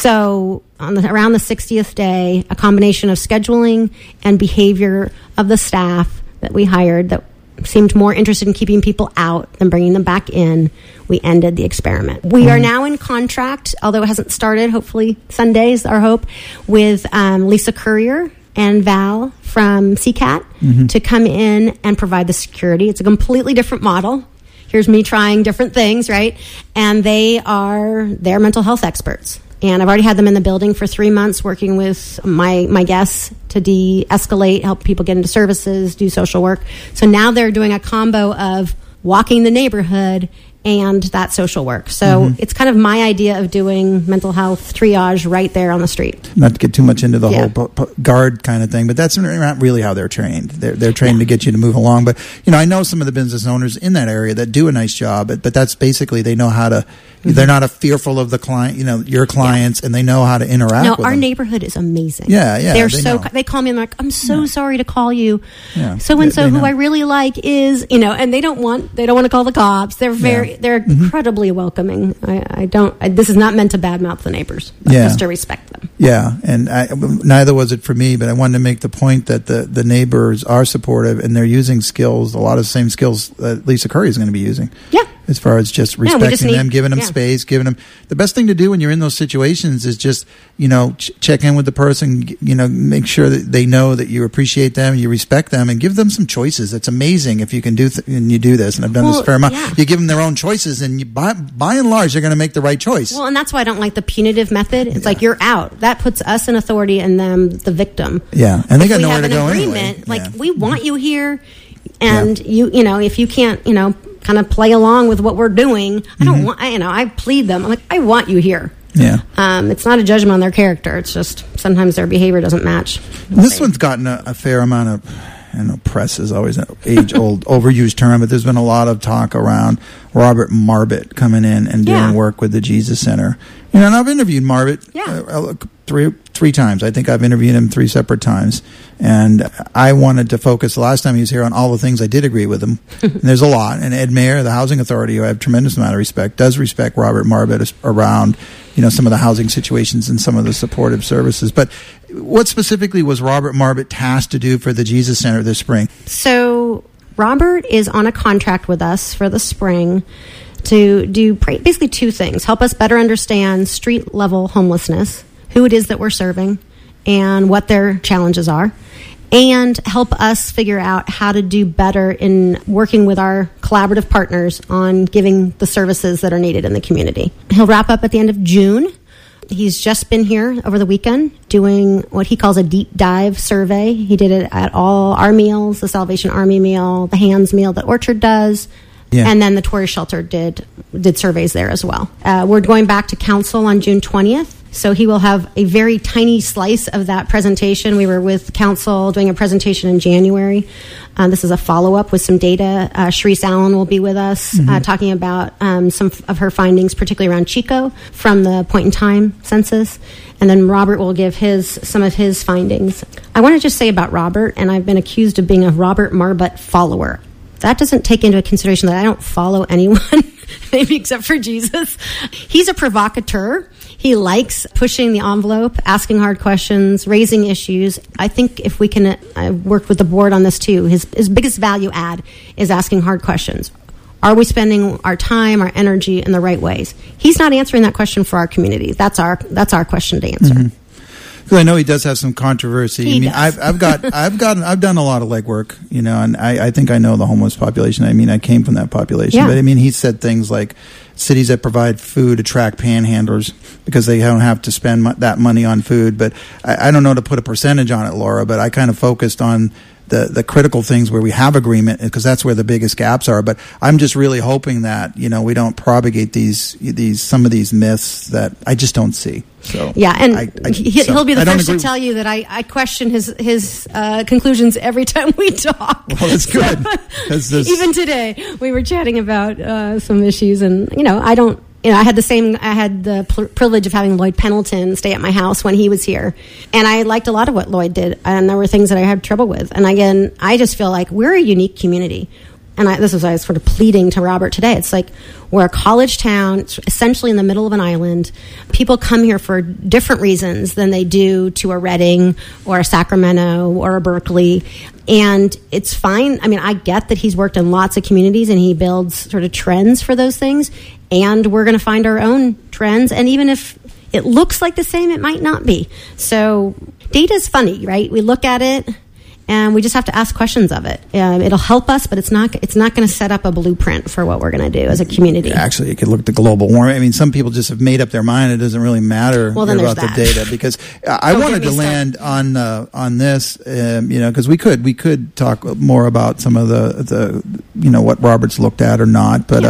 So on the, around the sixtieth day, a combination of scheduling and behavior of the staff that we hired that seemed more interested in keeping people out than bringing them back in, we ended the experiment. We mm-hmm. are now in contract, although it hasn't started, hopefully Sundays, our hope, with um, Lisa Courier and Val from C CAT mm-hmm. to come in and provide the security. It's a completely different model. Here's me trying different things, right? And they are, they're mental health experts. And I've already had them in the building for three months working with my, my guests to de-escalate, help people get into services, do social work. So now they're doing a combo of walking the neighborhood and that social work. So Mhm. it's kind of my idea of doing mental health triage right there on the street. Not to get too much into the Yeah. whole pu- pu- guard kind of thing, but that's not really how they're trained. They're they're trained to get you to move along. But you know, I know some of the business owners in that area that do a nice job, but, but that's basically they know how to. Mm-hmm. They're not a fearful of the client, you know, your clients, and they know how to interact No, with our them. neighborhood is amazing. Yeah, yeah, They're they so know. they call me and they're like, I'm so sorry to call you. Yeah, So and they- so they who know. I really like is, you know, and they don't want they don't want to call the cops. They're very Yeah. they're Mhm. incredibly welcoming. I, I don't. I, this is not meant to badmouth the neighbors, but Yeah. just to respect them. Yeah, and I, neither was it for me, but I wanted to make the point that the, the neighbors are supportive and they're using skills, a lot of the same skills that Lisa Curry is going to be using. Yeah. As far as just Yeah, we respecting just need- them, giving them yeah. space, giving them the best thing to do when you're in those situations is just, you know, ch- check in with the person, g- you know, make sure that they know that you appreciate them, you respect them, and give them some choices. It's amazing if you can do th- and you do this, and I've done this Well, a fair amount. yeah. You give them their own choices, and you, by, by and large, they're going to make the right choice. Well, and that's why I don't like the punitive method. It's like you're out. That puts us in authority and them the victim. Yeah, and they If got we nowhere have to an go agreement, anyway. like Yeah. we want you here, and you you know if you can't you know kind of play along with what we're doing, I don't Mhm. want I, you know I plead them. I'm like I want you here. Yeah. Um, it's not a judgment on their character. It's just sometimes their behavior doesn't match. This one's gotten a, a fair amount of, I know press is always an age-old overused term, but there's been a lot of talk around Robert Marbut coming in and doing Yeah. work with the Jesus Center. You know, and I've interviewed Marbut Yeah. uh, three three times. I think I've interviewed him three separate times. And I wanted to focus the last time he was here on all the things I did agree with him. And there's a lot. And Ed Mayer, the Housing Authority, who I have a tremendous amount of respect, does respect Robert Marbut as- around, you know, some of the housing situations and some of the supportive services. But what specifically was Robert Marbut tasked to do for the Jesus Center this spring? So Robert is on a contract with us for the spring to do pra- basically two things: help us better understand street level homelessness, who it is that we're serving, and what their challenges are, and help us figure out how to do better in working with our collaborative partners on giving the services that are needed in the community. He'll wrap up at the end of June. He's just been here over the weekend doing what he calls a deep dive survey. He did it at all our meals, the Salvation Army meal, the Hands meal that Orchard does. Yeah. And then the Tourist Shelter did did surveys there as well. Uh, we're going back to council on June twentieth. So he will have a very tiny slice of that presentation. We were with council doing a presentation in January. Uh, this is a follow-up with some data. Uh, Sharice Allen will be with us uh, Mhm. talking about um, some f- of her findings, particularly around Chico from the point-in-time census. And then Robert will give his some of his findings. I want to just say about Robert, and I've been accused of being a Robert Marbut follower. That doesn't take into consideration that I don't follow anyone, maybe except for Jesus. He's a provocateur. He likes pushing the envelope, asking hard questions, raising issues. I think if we can uh, work with the board on this too, his, his biggest value add is asking hard questions. Are we spending our time, our energy in the right ways? He's not answering that question for our community. That's our that's our question to answer. Mhm. Because I know he does have some controversy. He I mean, does. I've I've got I've gotten I've done a lot of legwork, you know, and I, I think I know the homeless population. I mean, I came from that population, Yeah. but I mean, he said things like cities that provide food attract panhandlers because they don't have to spend mo- that money on food. But I, I don't know to put a percentage on it, Laura. But I kind of focused on the the critical things where we have agreement because that's where the biggest gaps are. But I'm just really hoping that you know we don't propagate these these some of these myths that I just don't see. So Yeah, and I, I, he, so he'll be the I don't first to agree- tell you that I, I question his his uh, conclusions every time we talk. Well, that's good. 'Cause there's- Even today, we were chatting about uh, some issues, and you know, I don't. You know, I had the same. I had the pl- privilege of having Lloyd Pendleton stay at my house when he was here, and I liked a lot of what Lloyd did. And there were things that I had trouble with. And again, I just feel like we're a unique community. And I, this is why I was sort of pleading to Robert today. It's like we're a college town, it's essentially in the middle of an island. People come here for different reasons than they do to a Reading or a Sacramento or a Berkeley. And it's fine. I mean, I get that he's worked in lots of communities and he builds sort of trends for those things. And we're going to find our own trends. And even if it looks like the same, it might not be. So data is funny, right? We look at it and we just have to ask questions of it. Um, it'll help us, but it's not it's not going to set up a blueprint for what we're going to do as a community. Actually, you could look at the global warming. I mean, some people just have made up their mind. It doesn't really matter Well, then about there's the that. data because uh, I Don't wanted get to me land on uh, on this, um, you know, because we could we could talk more about some of the the you know what Robert's looked at or not, but. Uh,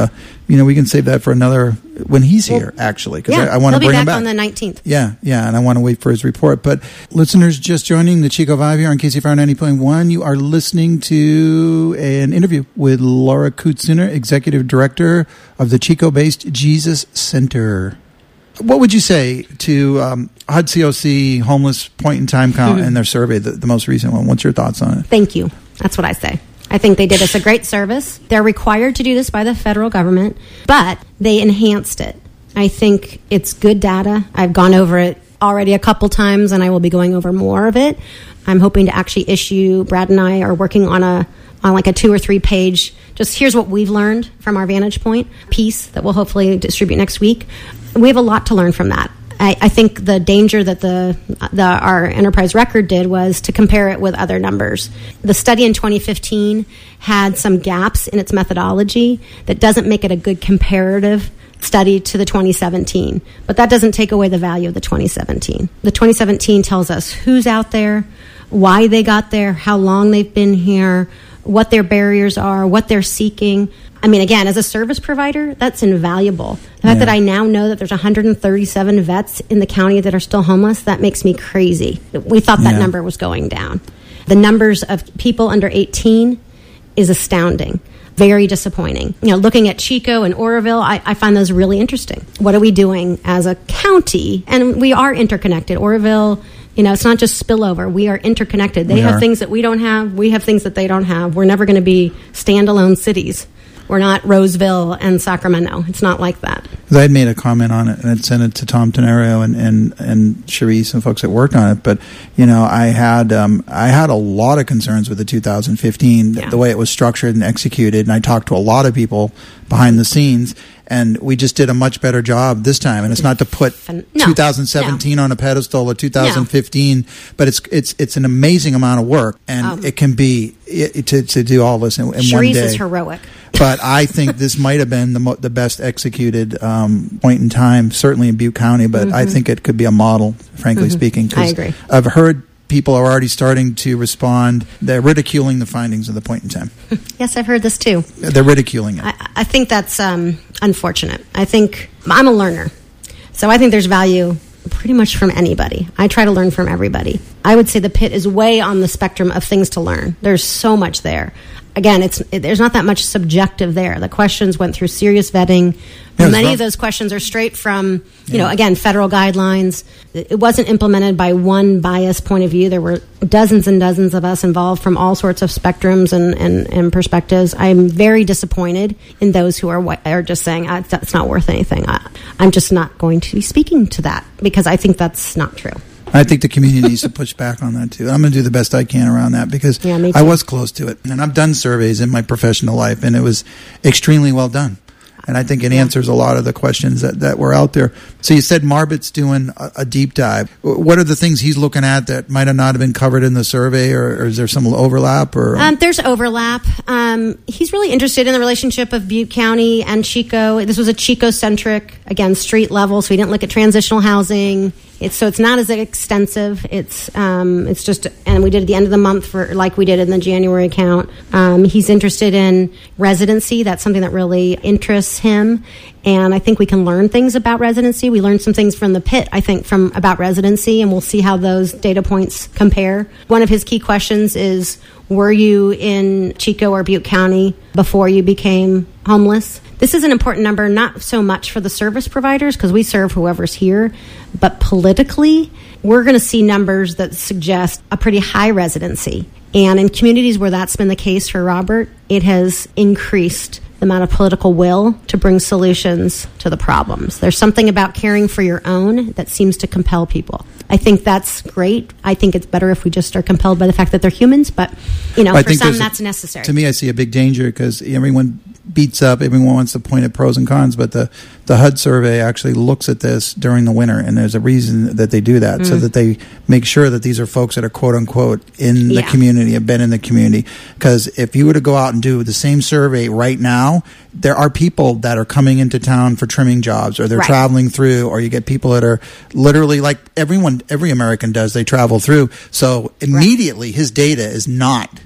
you know, we can save that for another when he's here, actually, because Yeah, I, I want to he'll be bring him back back on the nineteenth. Yeah, yeah, and I want to wait for his report. But listeners just joining the Chico Vibe here on K C F R ninety point one, you are listening to an interview with Laura Kutsuner, Executive Director of the Chico-based Jesus Center. What would you say to um, H U D C O C homeless point-in-time count and their survey, the, the most recent one? What's your thoughts on it? Thank you. That's what I say. I think they did us a great service. They're required to do this by the federal government, but they enhanced it. I think it's good data. I've gone over it already a couple times, and I will be going over more of it. I'm hoping to actually issue, Brad and I are working on a on like a two or three page, just here's what we've learned from our Vantage Point piece that we'll hopefully distribute next week. We have a lot to learn from that. I, I think the danger that the, the our enterprise record did was to compare it with other numbers. The study in twenty fifteen had some gaps in its methodology that doesn't make it a good comparative study to the twenty seventeen. But that doesn't take away the value of the twenty seventeen. The twenty seventeen tells us who's out there, why they got there, how long they've been here, what their barriers are, what they're seeking. I mean, again, as a service provider, that's invaluable. The fact Yeah. that I now know that there's one hundred thirty-seven vets in the county that are still homeless, that makes me crazy. We thought that Yeah. number was going down. The numbers of people under eighteen is astounding. Very disappointing. You know, looking at Chico and Oroville, I, I find those really interesting. What are we doing as a county? And we are interconnected. Oroville, you know, it's not just spillover. We are interconnected. They We have are. things that we don't have. We have things that they don't have. We're never going to be standalone cities. We're not Roseville and Sacramento. It's not like that. 'Cause I had made a comment on it and had sent it to Tom Tenario and and and Charisse and folks that worked on it. But you know, I had um, I had a lot of concerns with the two thousand fifteen Yeah. the way it was structured and executed. And I talked to a lot of people behind the scenes, and we just did a much better job this time. And it's not to put Fin- no, two thousand seventeen on a pedestal or two thousand fifteen, but it's it's it's an amazing amount of work, and Um, it can be it, to to do all this in, in one Charisse day. is heroic. But I think this might have been the mo- the best executed um, point in time, certainly in Butte County. But I think it could be a model, frankly speaking. 'cause I agree. I've heard people are already starting to respond. They're ridiculing the findings of the point in time. Yes, I've heard this too. They're ridiculing it. I, I think that's um, unfortunate. I think I'm a learner. So I think there's value pretty much from anybody. I try to learn from everybody. I would say the pit is way on the spectrum of things to learn. There's so much there. Again, it's it, there's not that much subjective there. The questions went through serious vetting. Yeah, it's Many rough. of those questions are straight from, you know, again, federal guidelines. It it wasn't implemented by one biased point of view. There were dozens and dozens of us involved from all sorts of spectrums and, and, and perspectives. I'm very disappointed in those who are whi- are just saying, "Ah, that's not worth anything." I, I'm just not going to be speaking to that because I think that's not true. I think the community needs to push back on that too. I'm going to do the best I can around that because Yeah, me I too. was close to it, and I've done surveys in my professional life, and it was extremely well done. And I think it answers a lot of the questions that, that were out there. So you said Marbut's doing a, a deep dive. What are the things he's looking at that might have not have been covered in the survey, or, or is there some overlap? Or Um, there's overlap. Um, he's really interested in the relationship of Butte County and Chico. This was a Chico-centric, again, street level, so he didn't look at transitional housing. It's so it's not as extensive. It's um, it's just, and we did at the end of the month for like we did in the January count. Um, he's interested in residency. That's something that really interests him, and I think we can learn things about residency. We learned some things from the pit, I think, from about residency, and we'll see how those data points compare. One of his key questions is, were you in Chico or Butte County before you became homeless? This is an important number, not so much for the service providers, because we serve whoever's here, but politically, we're going to see numbers that suggest a pretty high residency. And in communities where that's been the case for Robert, it has increased the amount of political will to bring solutions to the problems. There's something about caring for your own that seems to compel people. I think that's great. I think it's better if we just are compelled by the fact that they're humans, but, you know, I for think some there's a- that's necessary. To me, I see a big danger because everyone beats up, everyone wants to point at pros and cons, but the, the H U D survey actually looks at this during the winter, and there's a reason that they do that, so that they make sure that these are folks that are quote-unquote in the Yeah. community, have been in the community. Because if you were to go out and do the same survey right now, there are people that are coming into town for trimming jobs, or they're Right. traveling through, or you get people that are literally, like everyone, every American does, they travel through. So immediately his data is not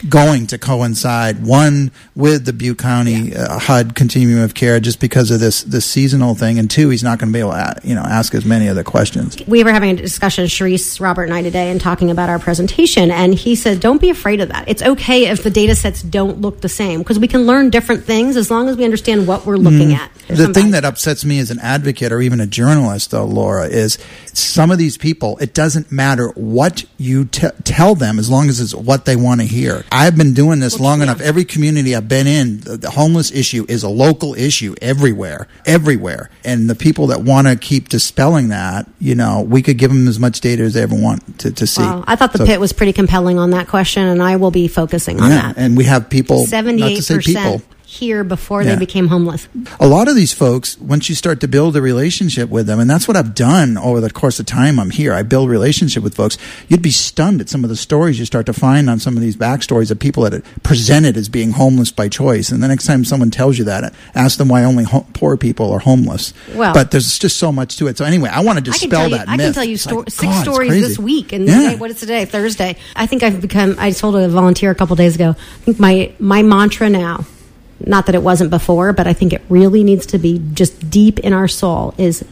going to coincide, one with the Butte County uh, H U D continuum of care, just because of this this seasonal thing, and two, he's not going to be able to you know ask as many other questions. We were having a discussion, Sharice, Robert, and I today, and talking about our presentation, and he said, "Don't be afraid of that. It's okay if the data sets don't look the same, because we can learn different things as long as we understand what we're looking mm. at." There's the thing that upsets me as an advocate or even a journalist, though, Laura, is some of these people, it doesn't matter what you t- tell them as long as it's what they want to hear. I've been doing this well, long yeah. enough. Every community I've been in, the, the homeless issue is a local issue everywhere, everywhere. And the people that want to keep dispelling that, you know, we could give them as much data as they ever want to, to see. Wow. I thought the so, Pit was pretty compelling on that question, and I will be focusing on yeah, that. And we have people, seventy-eight percent not to say people, here before yeah. they became homeless. A lot of these folks, once you start to build a relationship with them, and that's what I've done over the course of time I'm here, I build relationship with folks, you'd be stunned at some of the stories you start to find on some of these backstories of people that are presented as being homeless by choice. And the next time someone tells you that, ask them why only ho- poor people are homeless. Well, but there's just so much to it. So anyway, I want to dispel you, that I myth. I can tell you sto- like, six God, stories this week. And yeah. today, what is today? Thursday. I think I've become, I told a volunteer a couple days ago, I think my, my mantra now, not that it wasn't before, but I think it really needs to be just deep in our soul, is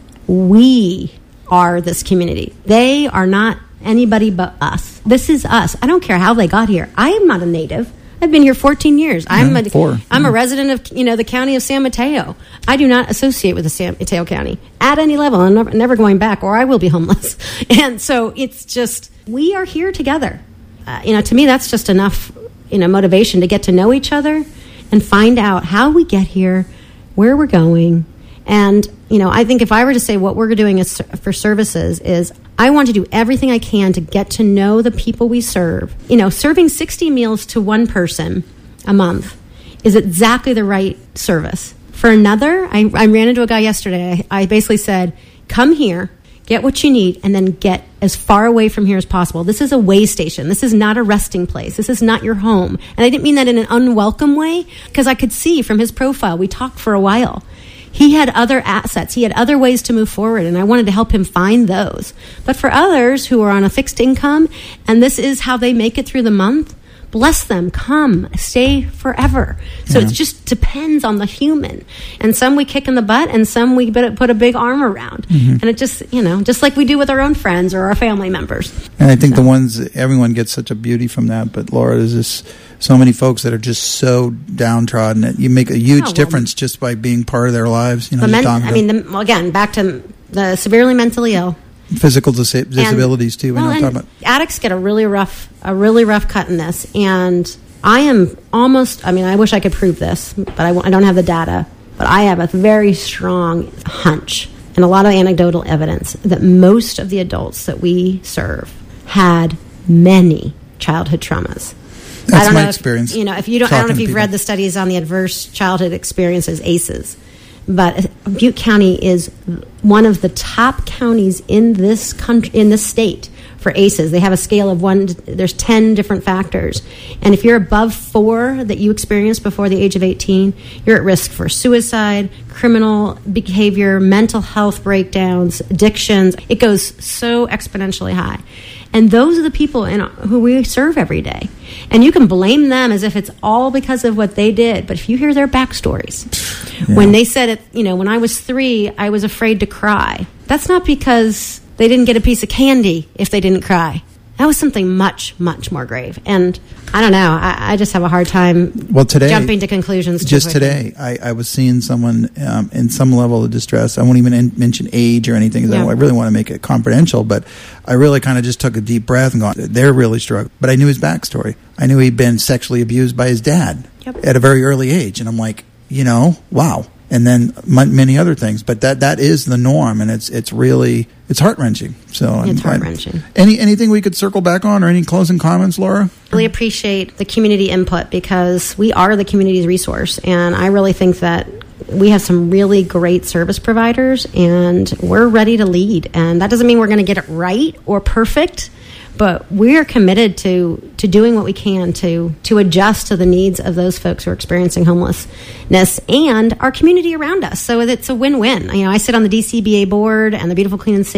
we are this community. They are not anybody but us. This is us. I don't care how they got here. I am not a native. I've been here fourteen years. I'm yeah, a, four. I'm yeah. a resident of, you know, the county of San Mateo. I do not associate with the San Mateo County at any level. I'm never, never going back, or I will be homeless. And so it's just, we are here together. Uh, you know, to me, that's just enough, you know, motivation to get to know each other and find out how we get here, where we're going. And, you know, I think if I were to say what we're doing is, for services is I want to do everything I can to get to know the people we serve. You know, serving sixty meals to one person a month is exactly the right service. For another, I, I ran into a guy yesterday. I, I basically said, come here, get what you need, and then get as far away from here as possible. This is a way station. This is not a resting place. This is not your home. And I didn't mean that in an unwelcome way, because I could see from his profile, we talked for a while. He had other assets. He had other ways to move forward, and I wanted to help him find those. But for others who are on a fixed income, and this is how they make it through the month, bless them, come, stay forever. So yeah. It just depends on the human. And some we kick in the butt, and some we put a big arm around. Mm-hmm. And it just, you know, just like we do with our own friends or our family members. And I think so. the ones, everyone gets such a beauty from that. But Laura, there's just so many folks that are just so downtrodden that you make a huge oh, well, difference just by being part of their lives. You know, men- I mean, the, well, again, back to the severely mentally ill. Physical dis- disabilities and, too. We well, know talk about addicts get a really rough, a really rough cut in this, and I am almost. I mean, I wish I could prove this, but I, I don't have the data. But I have a very strong hunch and a lot of anecdotal evidence that most of the adults that we serve had many childhood traumas. That's I don't my know experience. If, you know, if you don't, I don't know if you've read the studies on the adverse childhood experiences, A C Es. But Butte County is one of the top counties in this country, in this state for A C Es. They have a scale of one. There's ten different factors, and if you're above four that you experienced before the age of eighteen, you're at risk for suicide, criminal behavior, mental health breakdowns, addictions. It goes so exponentially high. And those are the people in, who we serve every day. And you can blame them as if it's all because of what they did. But if you hear their backstories, yeah. when they said it, you know, when I was three, I was afraid to cry. That's not because they didn't get a piece of candy if they didn't cry. That was something much, much more grave. And I don't know. I, I just have a hard time well, today, jumping to conclusions. Just quickly. today, I, I was seeing someone um, in some level of distress. I won't even in, mention age or anything because yeah. I, I really want to make it confidential. But I really kind of just took a deep breath and gone, they're really struggling. But I knew his backstory. I knew he'd been sexually abused by his dad yep. at a very early age. And I'm like, you know, wow. And then many other things, but that that is the norm, and it's it's really it's heart wrenching. So it's heart wrenching. Any anything we could circle back on, or any closing comments, Laura? Really appreciate the community input because we are the community's resource, and I really think that we have some really great service providers, and we're ready to lead. And that doesn't mean we're going to get it right or perfect. But we're committed to, to doing what we can to, to adjust to the needs of those folks who are experiencing homelessness and our community around us. So it's a win-win. You know, I sit on the D C B A board and the Beautiful, Clean and Safe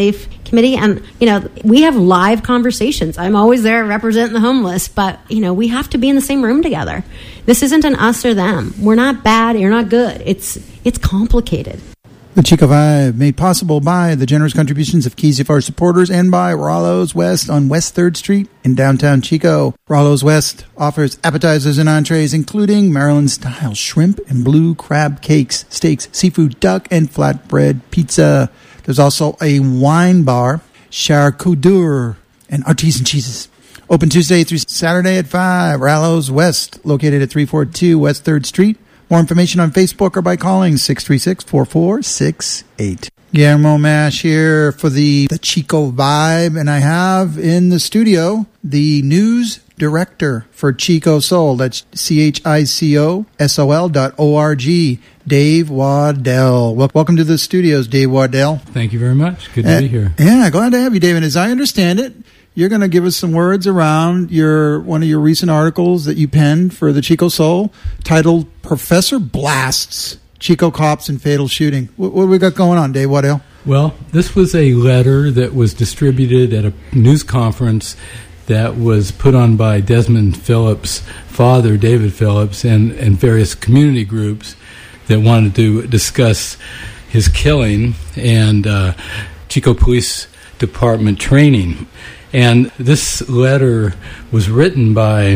committee. And, you know, we have live conversations. I'm always there representing the homeless, but, you know, we have to be in the same room together. This isn't an us or them. We're not bad. You're not good. It's it's complicated. The Chico Vibe, made possible by the generous contributions of K Z F R supporters and by Rollo's West on West third Street in downtown Chico. Rollo's West offers appetizers and entrees, including Maryland-style shrimp and blue crab cakes, steaks, seafood, duck, and flatbread pizza. There's also a wine bar, charcuterie, and artisan cheeses. Open Tuesday through Saturday at five. Rollo's West, located at three forty-two West third Street. More information on Facebook or by calling six three six, four four six eight. Guillermo Mash here for the, the Chico Vibe, and I have in the studio the news director for Chico Soul. That's C H I C O S O L dot O R G, Dave Waddell. Well, welcome to the studios, Dave Waddell. Thank you very much. Good to uh, be here. Yeah, glad to have you, Dave. And as I understand it, you're going to give us some words around your one of your recent articles that you penned for the Chico Soul, titled "Professor Blasts Chico Cops and Fatal Shooting." What, what do we got going on, Dave Waddell? Well, this was a letter that was distributed at a news conference that was put on by Desmond Phillips' father, David Phillips, and, and various community groups that wanted to discuss his killing and uh, Chico Police Department training. And this letter was written by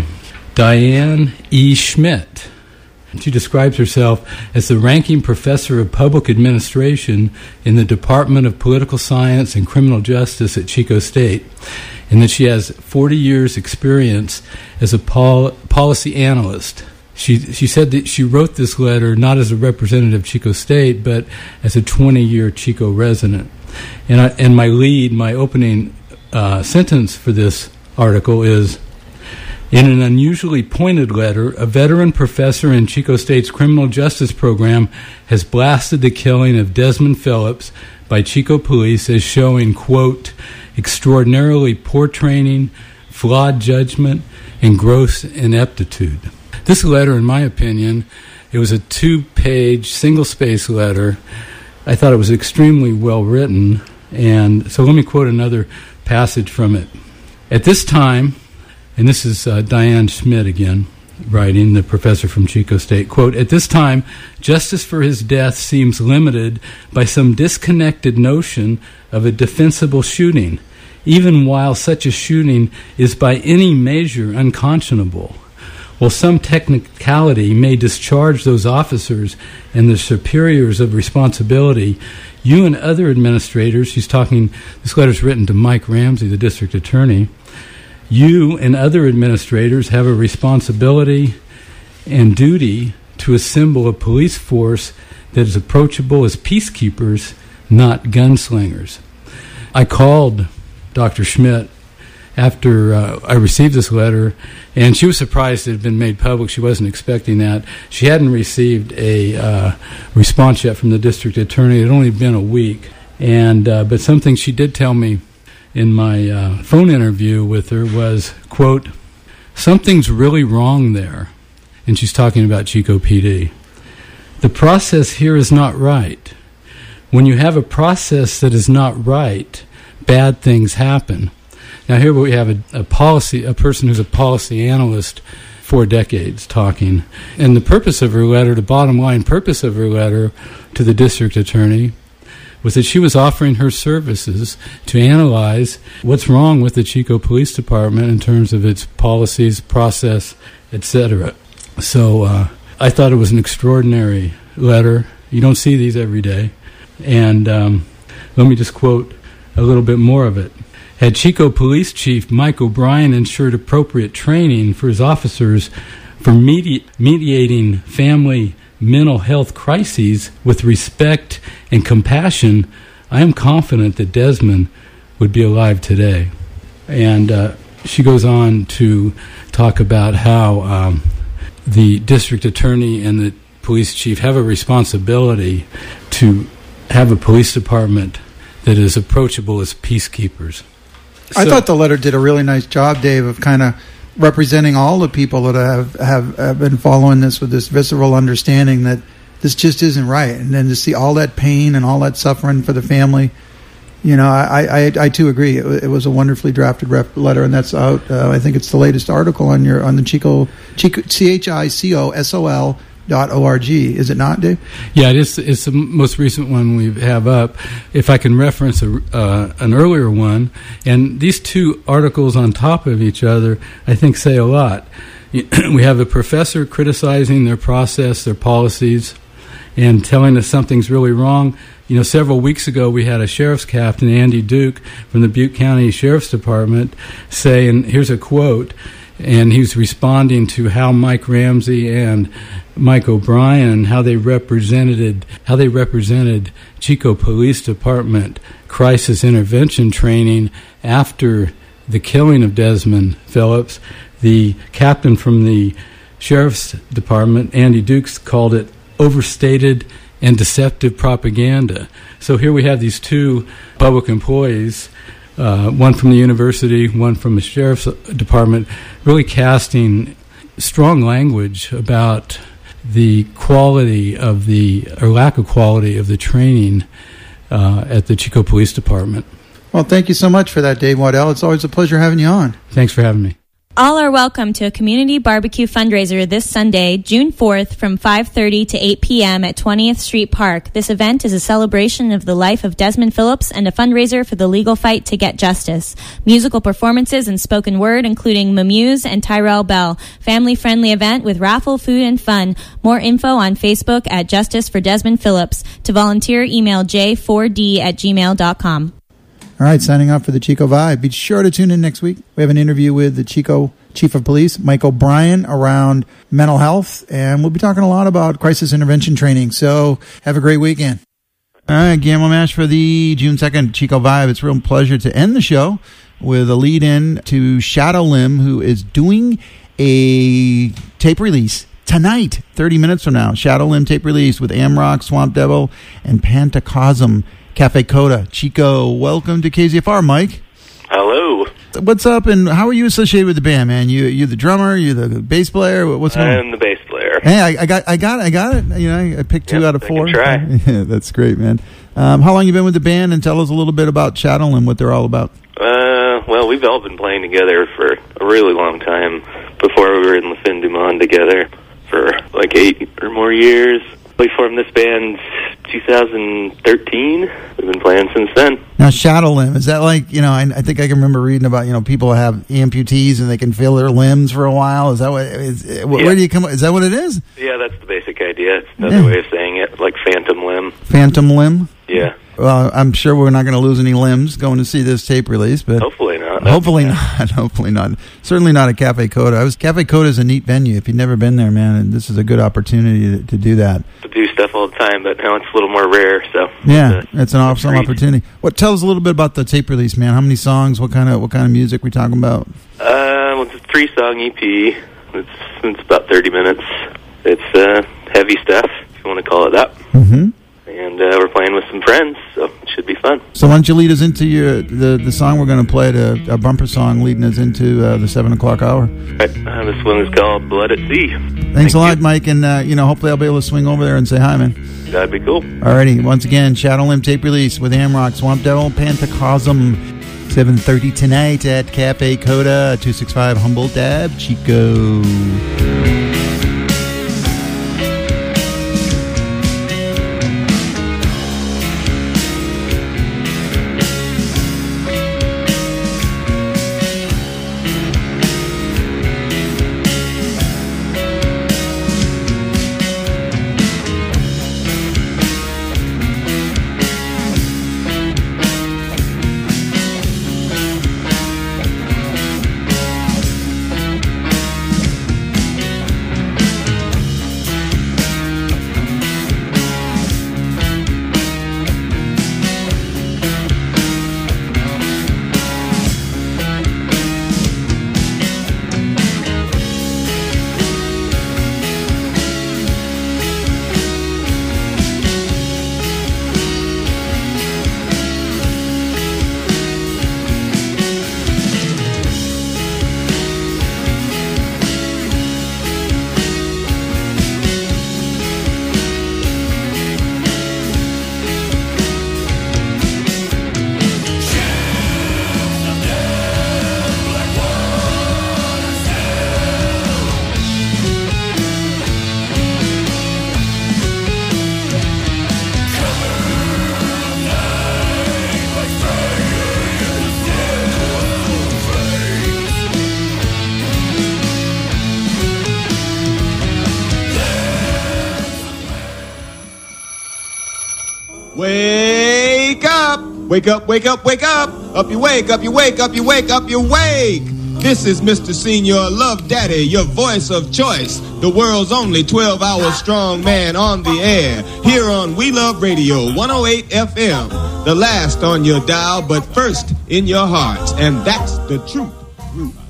Diane E. Schmidt. She describes herself as the ranking professor of public administration in the Department of Political Science and Criminal Justice at Chico State, and that she has forty years experience as a pol- policy analyst. She she said that she wrote this letter not as a representative of Chico State, but as a twenty-year Chico resident. And I, and my lead, my opening Uh, sentence for this article is, in an unusually pointed letter, a veteran professor in Chico State's criminal justice program has blasted the killing of Desmond Phillips by Chico police as showing, quote, extraordinarily poor training, flawed judgment, and gross ineptitude. This letter, in my opinion, it was a two-page, single-space letter. I thought it was extremely well written, and so let me quote another passage from it. At this time, and this is uh, Diane Schmidt again, writing, the professor from Chico State, quote, at this time, justice for his death seems limited by some disconnected notion of a defensible shooting, even while such a shooting is by any measure unconscionable. While some technicality may discharge those officers and the superiors of responsibility, you and other administrators, she's talking, this letter's written to Mike Ramsey, the district attorney, you and other administrators have a responsibility and duty to assemble a police force that is approachable as peacekeepers, not gunslingers. I called Doctor Schmidt after uh, I received this letter, and she was surprised it had been made public. She wasn't expecting that. She hadn't received a uh, response yet from the district attorney. It had only been a week. and uh, But something she did tell me in my uh, phone interview with her was, quote, something's really wrong there. And she's talking about Chico P D. The process here is not right. When you have a process that is not right, bad things happen. Now here we have a, a policy, a person who's a policy analyst for decades talking. And the purpose of her letter, the bottom line purpose of her letter to the district attorney was that she was offering her services to analyze what's wrong with the Chico Police Department in terms of its policies, process, et cetera. So uh, I thought it was an extraordinary letter. You don't see these every day. And um, let me just quote a little bit more of it. Had Chico Police Chief Mike O'Brien ensured appropriate training for his officers for medi- mediating family mental health crises with respect and compassion, I am confident that Desmond would be alive today. And uh, she goes on to talk about how um, the district attorney and the police chief have a responsibility to have a police department that is approachable as peacekeepers. I So- thought the letter did a really nice job, Dave, of kind of representing all the people that have, have, have been following this with this visceral understanding that this just isn't right. And then to see all that pain and all that suffering for the family, You know, I, I, I too agree. It, wa- it was a wonderfully drafted rep letter, and that's out. Uh, I think it's the latest article on your on the Chico, Chico C H I C O S O L dot O R G. Is it not, Dave? Yeah, it is. It's the most recent one we have up. If I can reference a, uh, an earlier one, and these two articles on top of each other, I think say a lot. We have a professor criticizing their process, their policies, and telling us something's really wrong. You know, several weeks ago, we had a sheriff's captain, Andy Duke, from the Butte County Sheriff's Department, say, and here's a quote, and he was responding to how Mike Ramsey and Mike O'Brien, how they represented how they represented Chico Police Department crisis intervention training after the killing of Desmond Phillips. The captain from the Sheriff's Department, Andy Dukes, called it overstated and deceptive propaganda. So here we have these two public employees, uh, one from the university, one from the Sheriff's Department, really casting strong language about the quality of the, or lack of quality of the training uh, at the Chico Police Department. Well, thank you so much for that, Dave Waddell. It's always a pleasure having you on. Thanks for having me. All are welcome to a community barbecue fundraiser this Sunday, June fourth, from five thirty to eight p.m. at twentieth Street Park. This event is a celebration of the life of Desmond Phillips and a fundraiser for the legal fight to get justice. Musical performances and spoken word, including Mamuse and Tyrell Bell. Family-friendly event with raffle, food, and fun. More info on Facebook at Justice for Desmond Phillips. To volunteer, email j four d at gmail dot com. All right, signing off for the Chico Vibe. Be sure to tune in next week. We have an interview with the Chico Chief of Police, Mike O'Brien, around mental health, and we'll be talking a lot about crisis intervention training. So have a great weekend. All right, Gamble Mash for the June second Chico Vibe. It's a real pleasure to end the show with a lead-in to Shadow Limb, who is doing a tape release tonight, thirty minutes from now. Shadow Limb tape release with Amrock, Swamp Devil, and Pantacosm. Cafe Coda. Chico, welcome to K Z F R, Mike. Hello. What's up, and how are you associated with the band, man? You you the drummer, you the bass player? What's going on? I'm the bass player. Hey, I, I got I got I got it. You know, I picked two Yep, out of I four. can try. Yeah, that's great, man. Um, how long you been with the band, and tell us a little bit about Shadow and what they're all about. Uh, well, we've all been playing together for a really long time. Before we were in La Fin du Monde together for like eight or more years. We formed this band two thousand thirteen. We've been playing since then. Now, Shadow Limb, is that like, you know, I, I think I can remember reading about, you know, people have amputees and they can feel their limbs for a while. Is that what, is, where Yeah. do you come, is that what it is? Yeah, that's the basic idea. It's another Yeah. way of saying it, like phantom limb. Phantom limb? Yeah. Well, I'm sure we're not going to lose any limbs going to see this tape release, but Hopefully not. hopefully not. Hopefully not. Certainly not at Cafe Coda. I was Cafe Coda is a neat venue. If you've never been there, man, and this is a good opportunity to, to do that. To do stuff all the time, but now it's a little more rare, so. Yeah, it's, uh, it's an awesome treat. opportunity. What tell us a little bit about the tape release, man? How many songs? What kind of what kind of music we talking about? Uh, well, it's a three-song E P. It's, it's about thirty minutes. It's uh, heavy stuff, if you want to call it that. Mm-hmm. And uh, we're playing with some friends, so it should be fun. So why don't you lead us into your the, the song we're going to play, the, a bumper song leading us into uh, the seven o'clock hour. Right. Uh, this one is called Blood at Sea. Thanks Thank a lot, you. Mike, and uh, you know, hopefully I'll be able to swing over there and say hi, man. That'd be cool. Alrighty, once again, Shadow Limb tape release with Amrock, Swamp Devil, Pantacosm, seven thirty tonight at Cafe Coda, two sixty-five Humboldt Ave, Chico. Wake up! Wake up, wake up, wake up! Up you wake, up you wake, up you wake, up you wake! This is Mister Senior Love Daddy, your voice of choice. The world's only twelve-hour strong man on the air. Here on We Love Radio, one oh eight F M. The last on your dial, but first in your hearts. And that's the truth.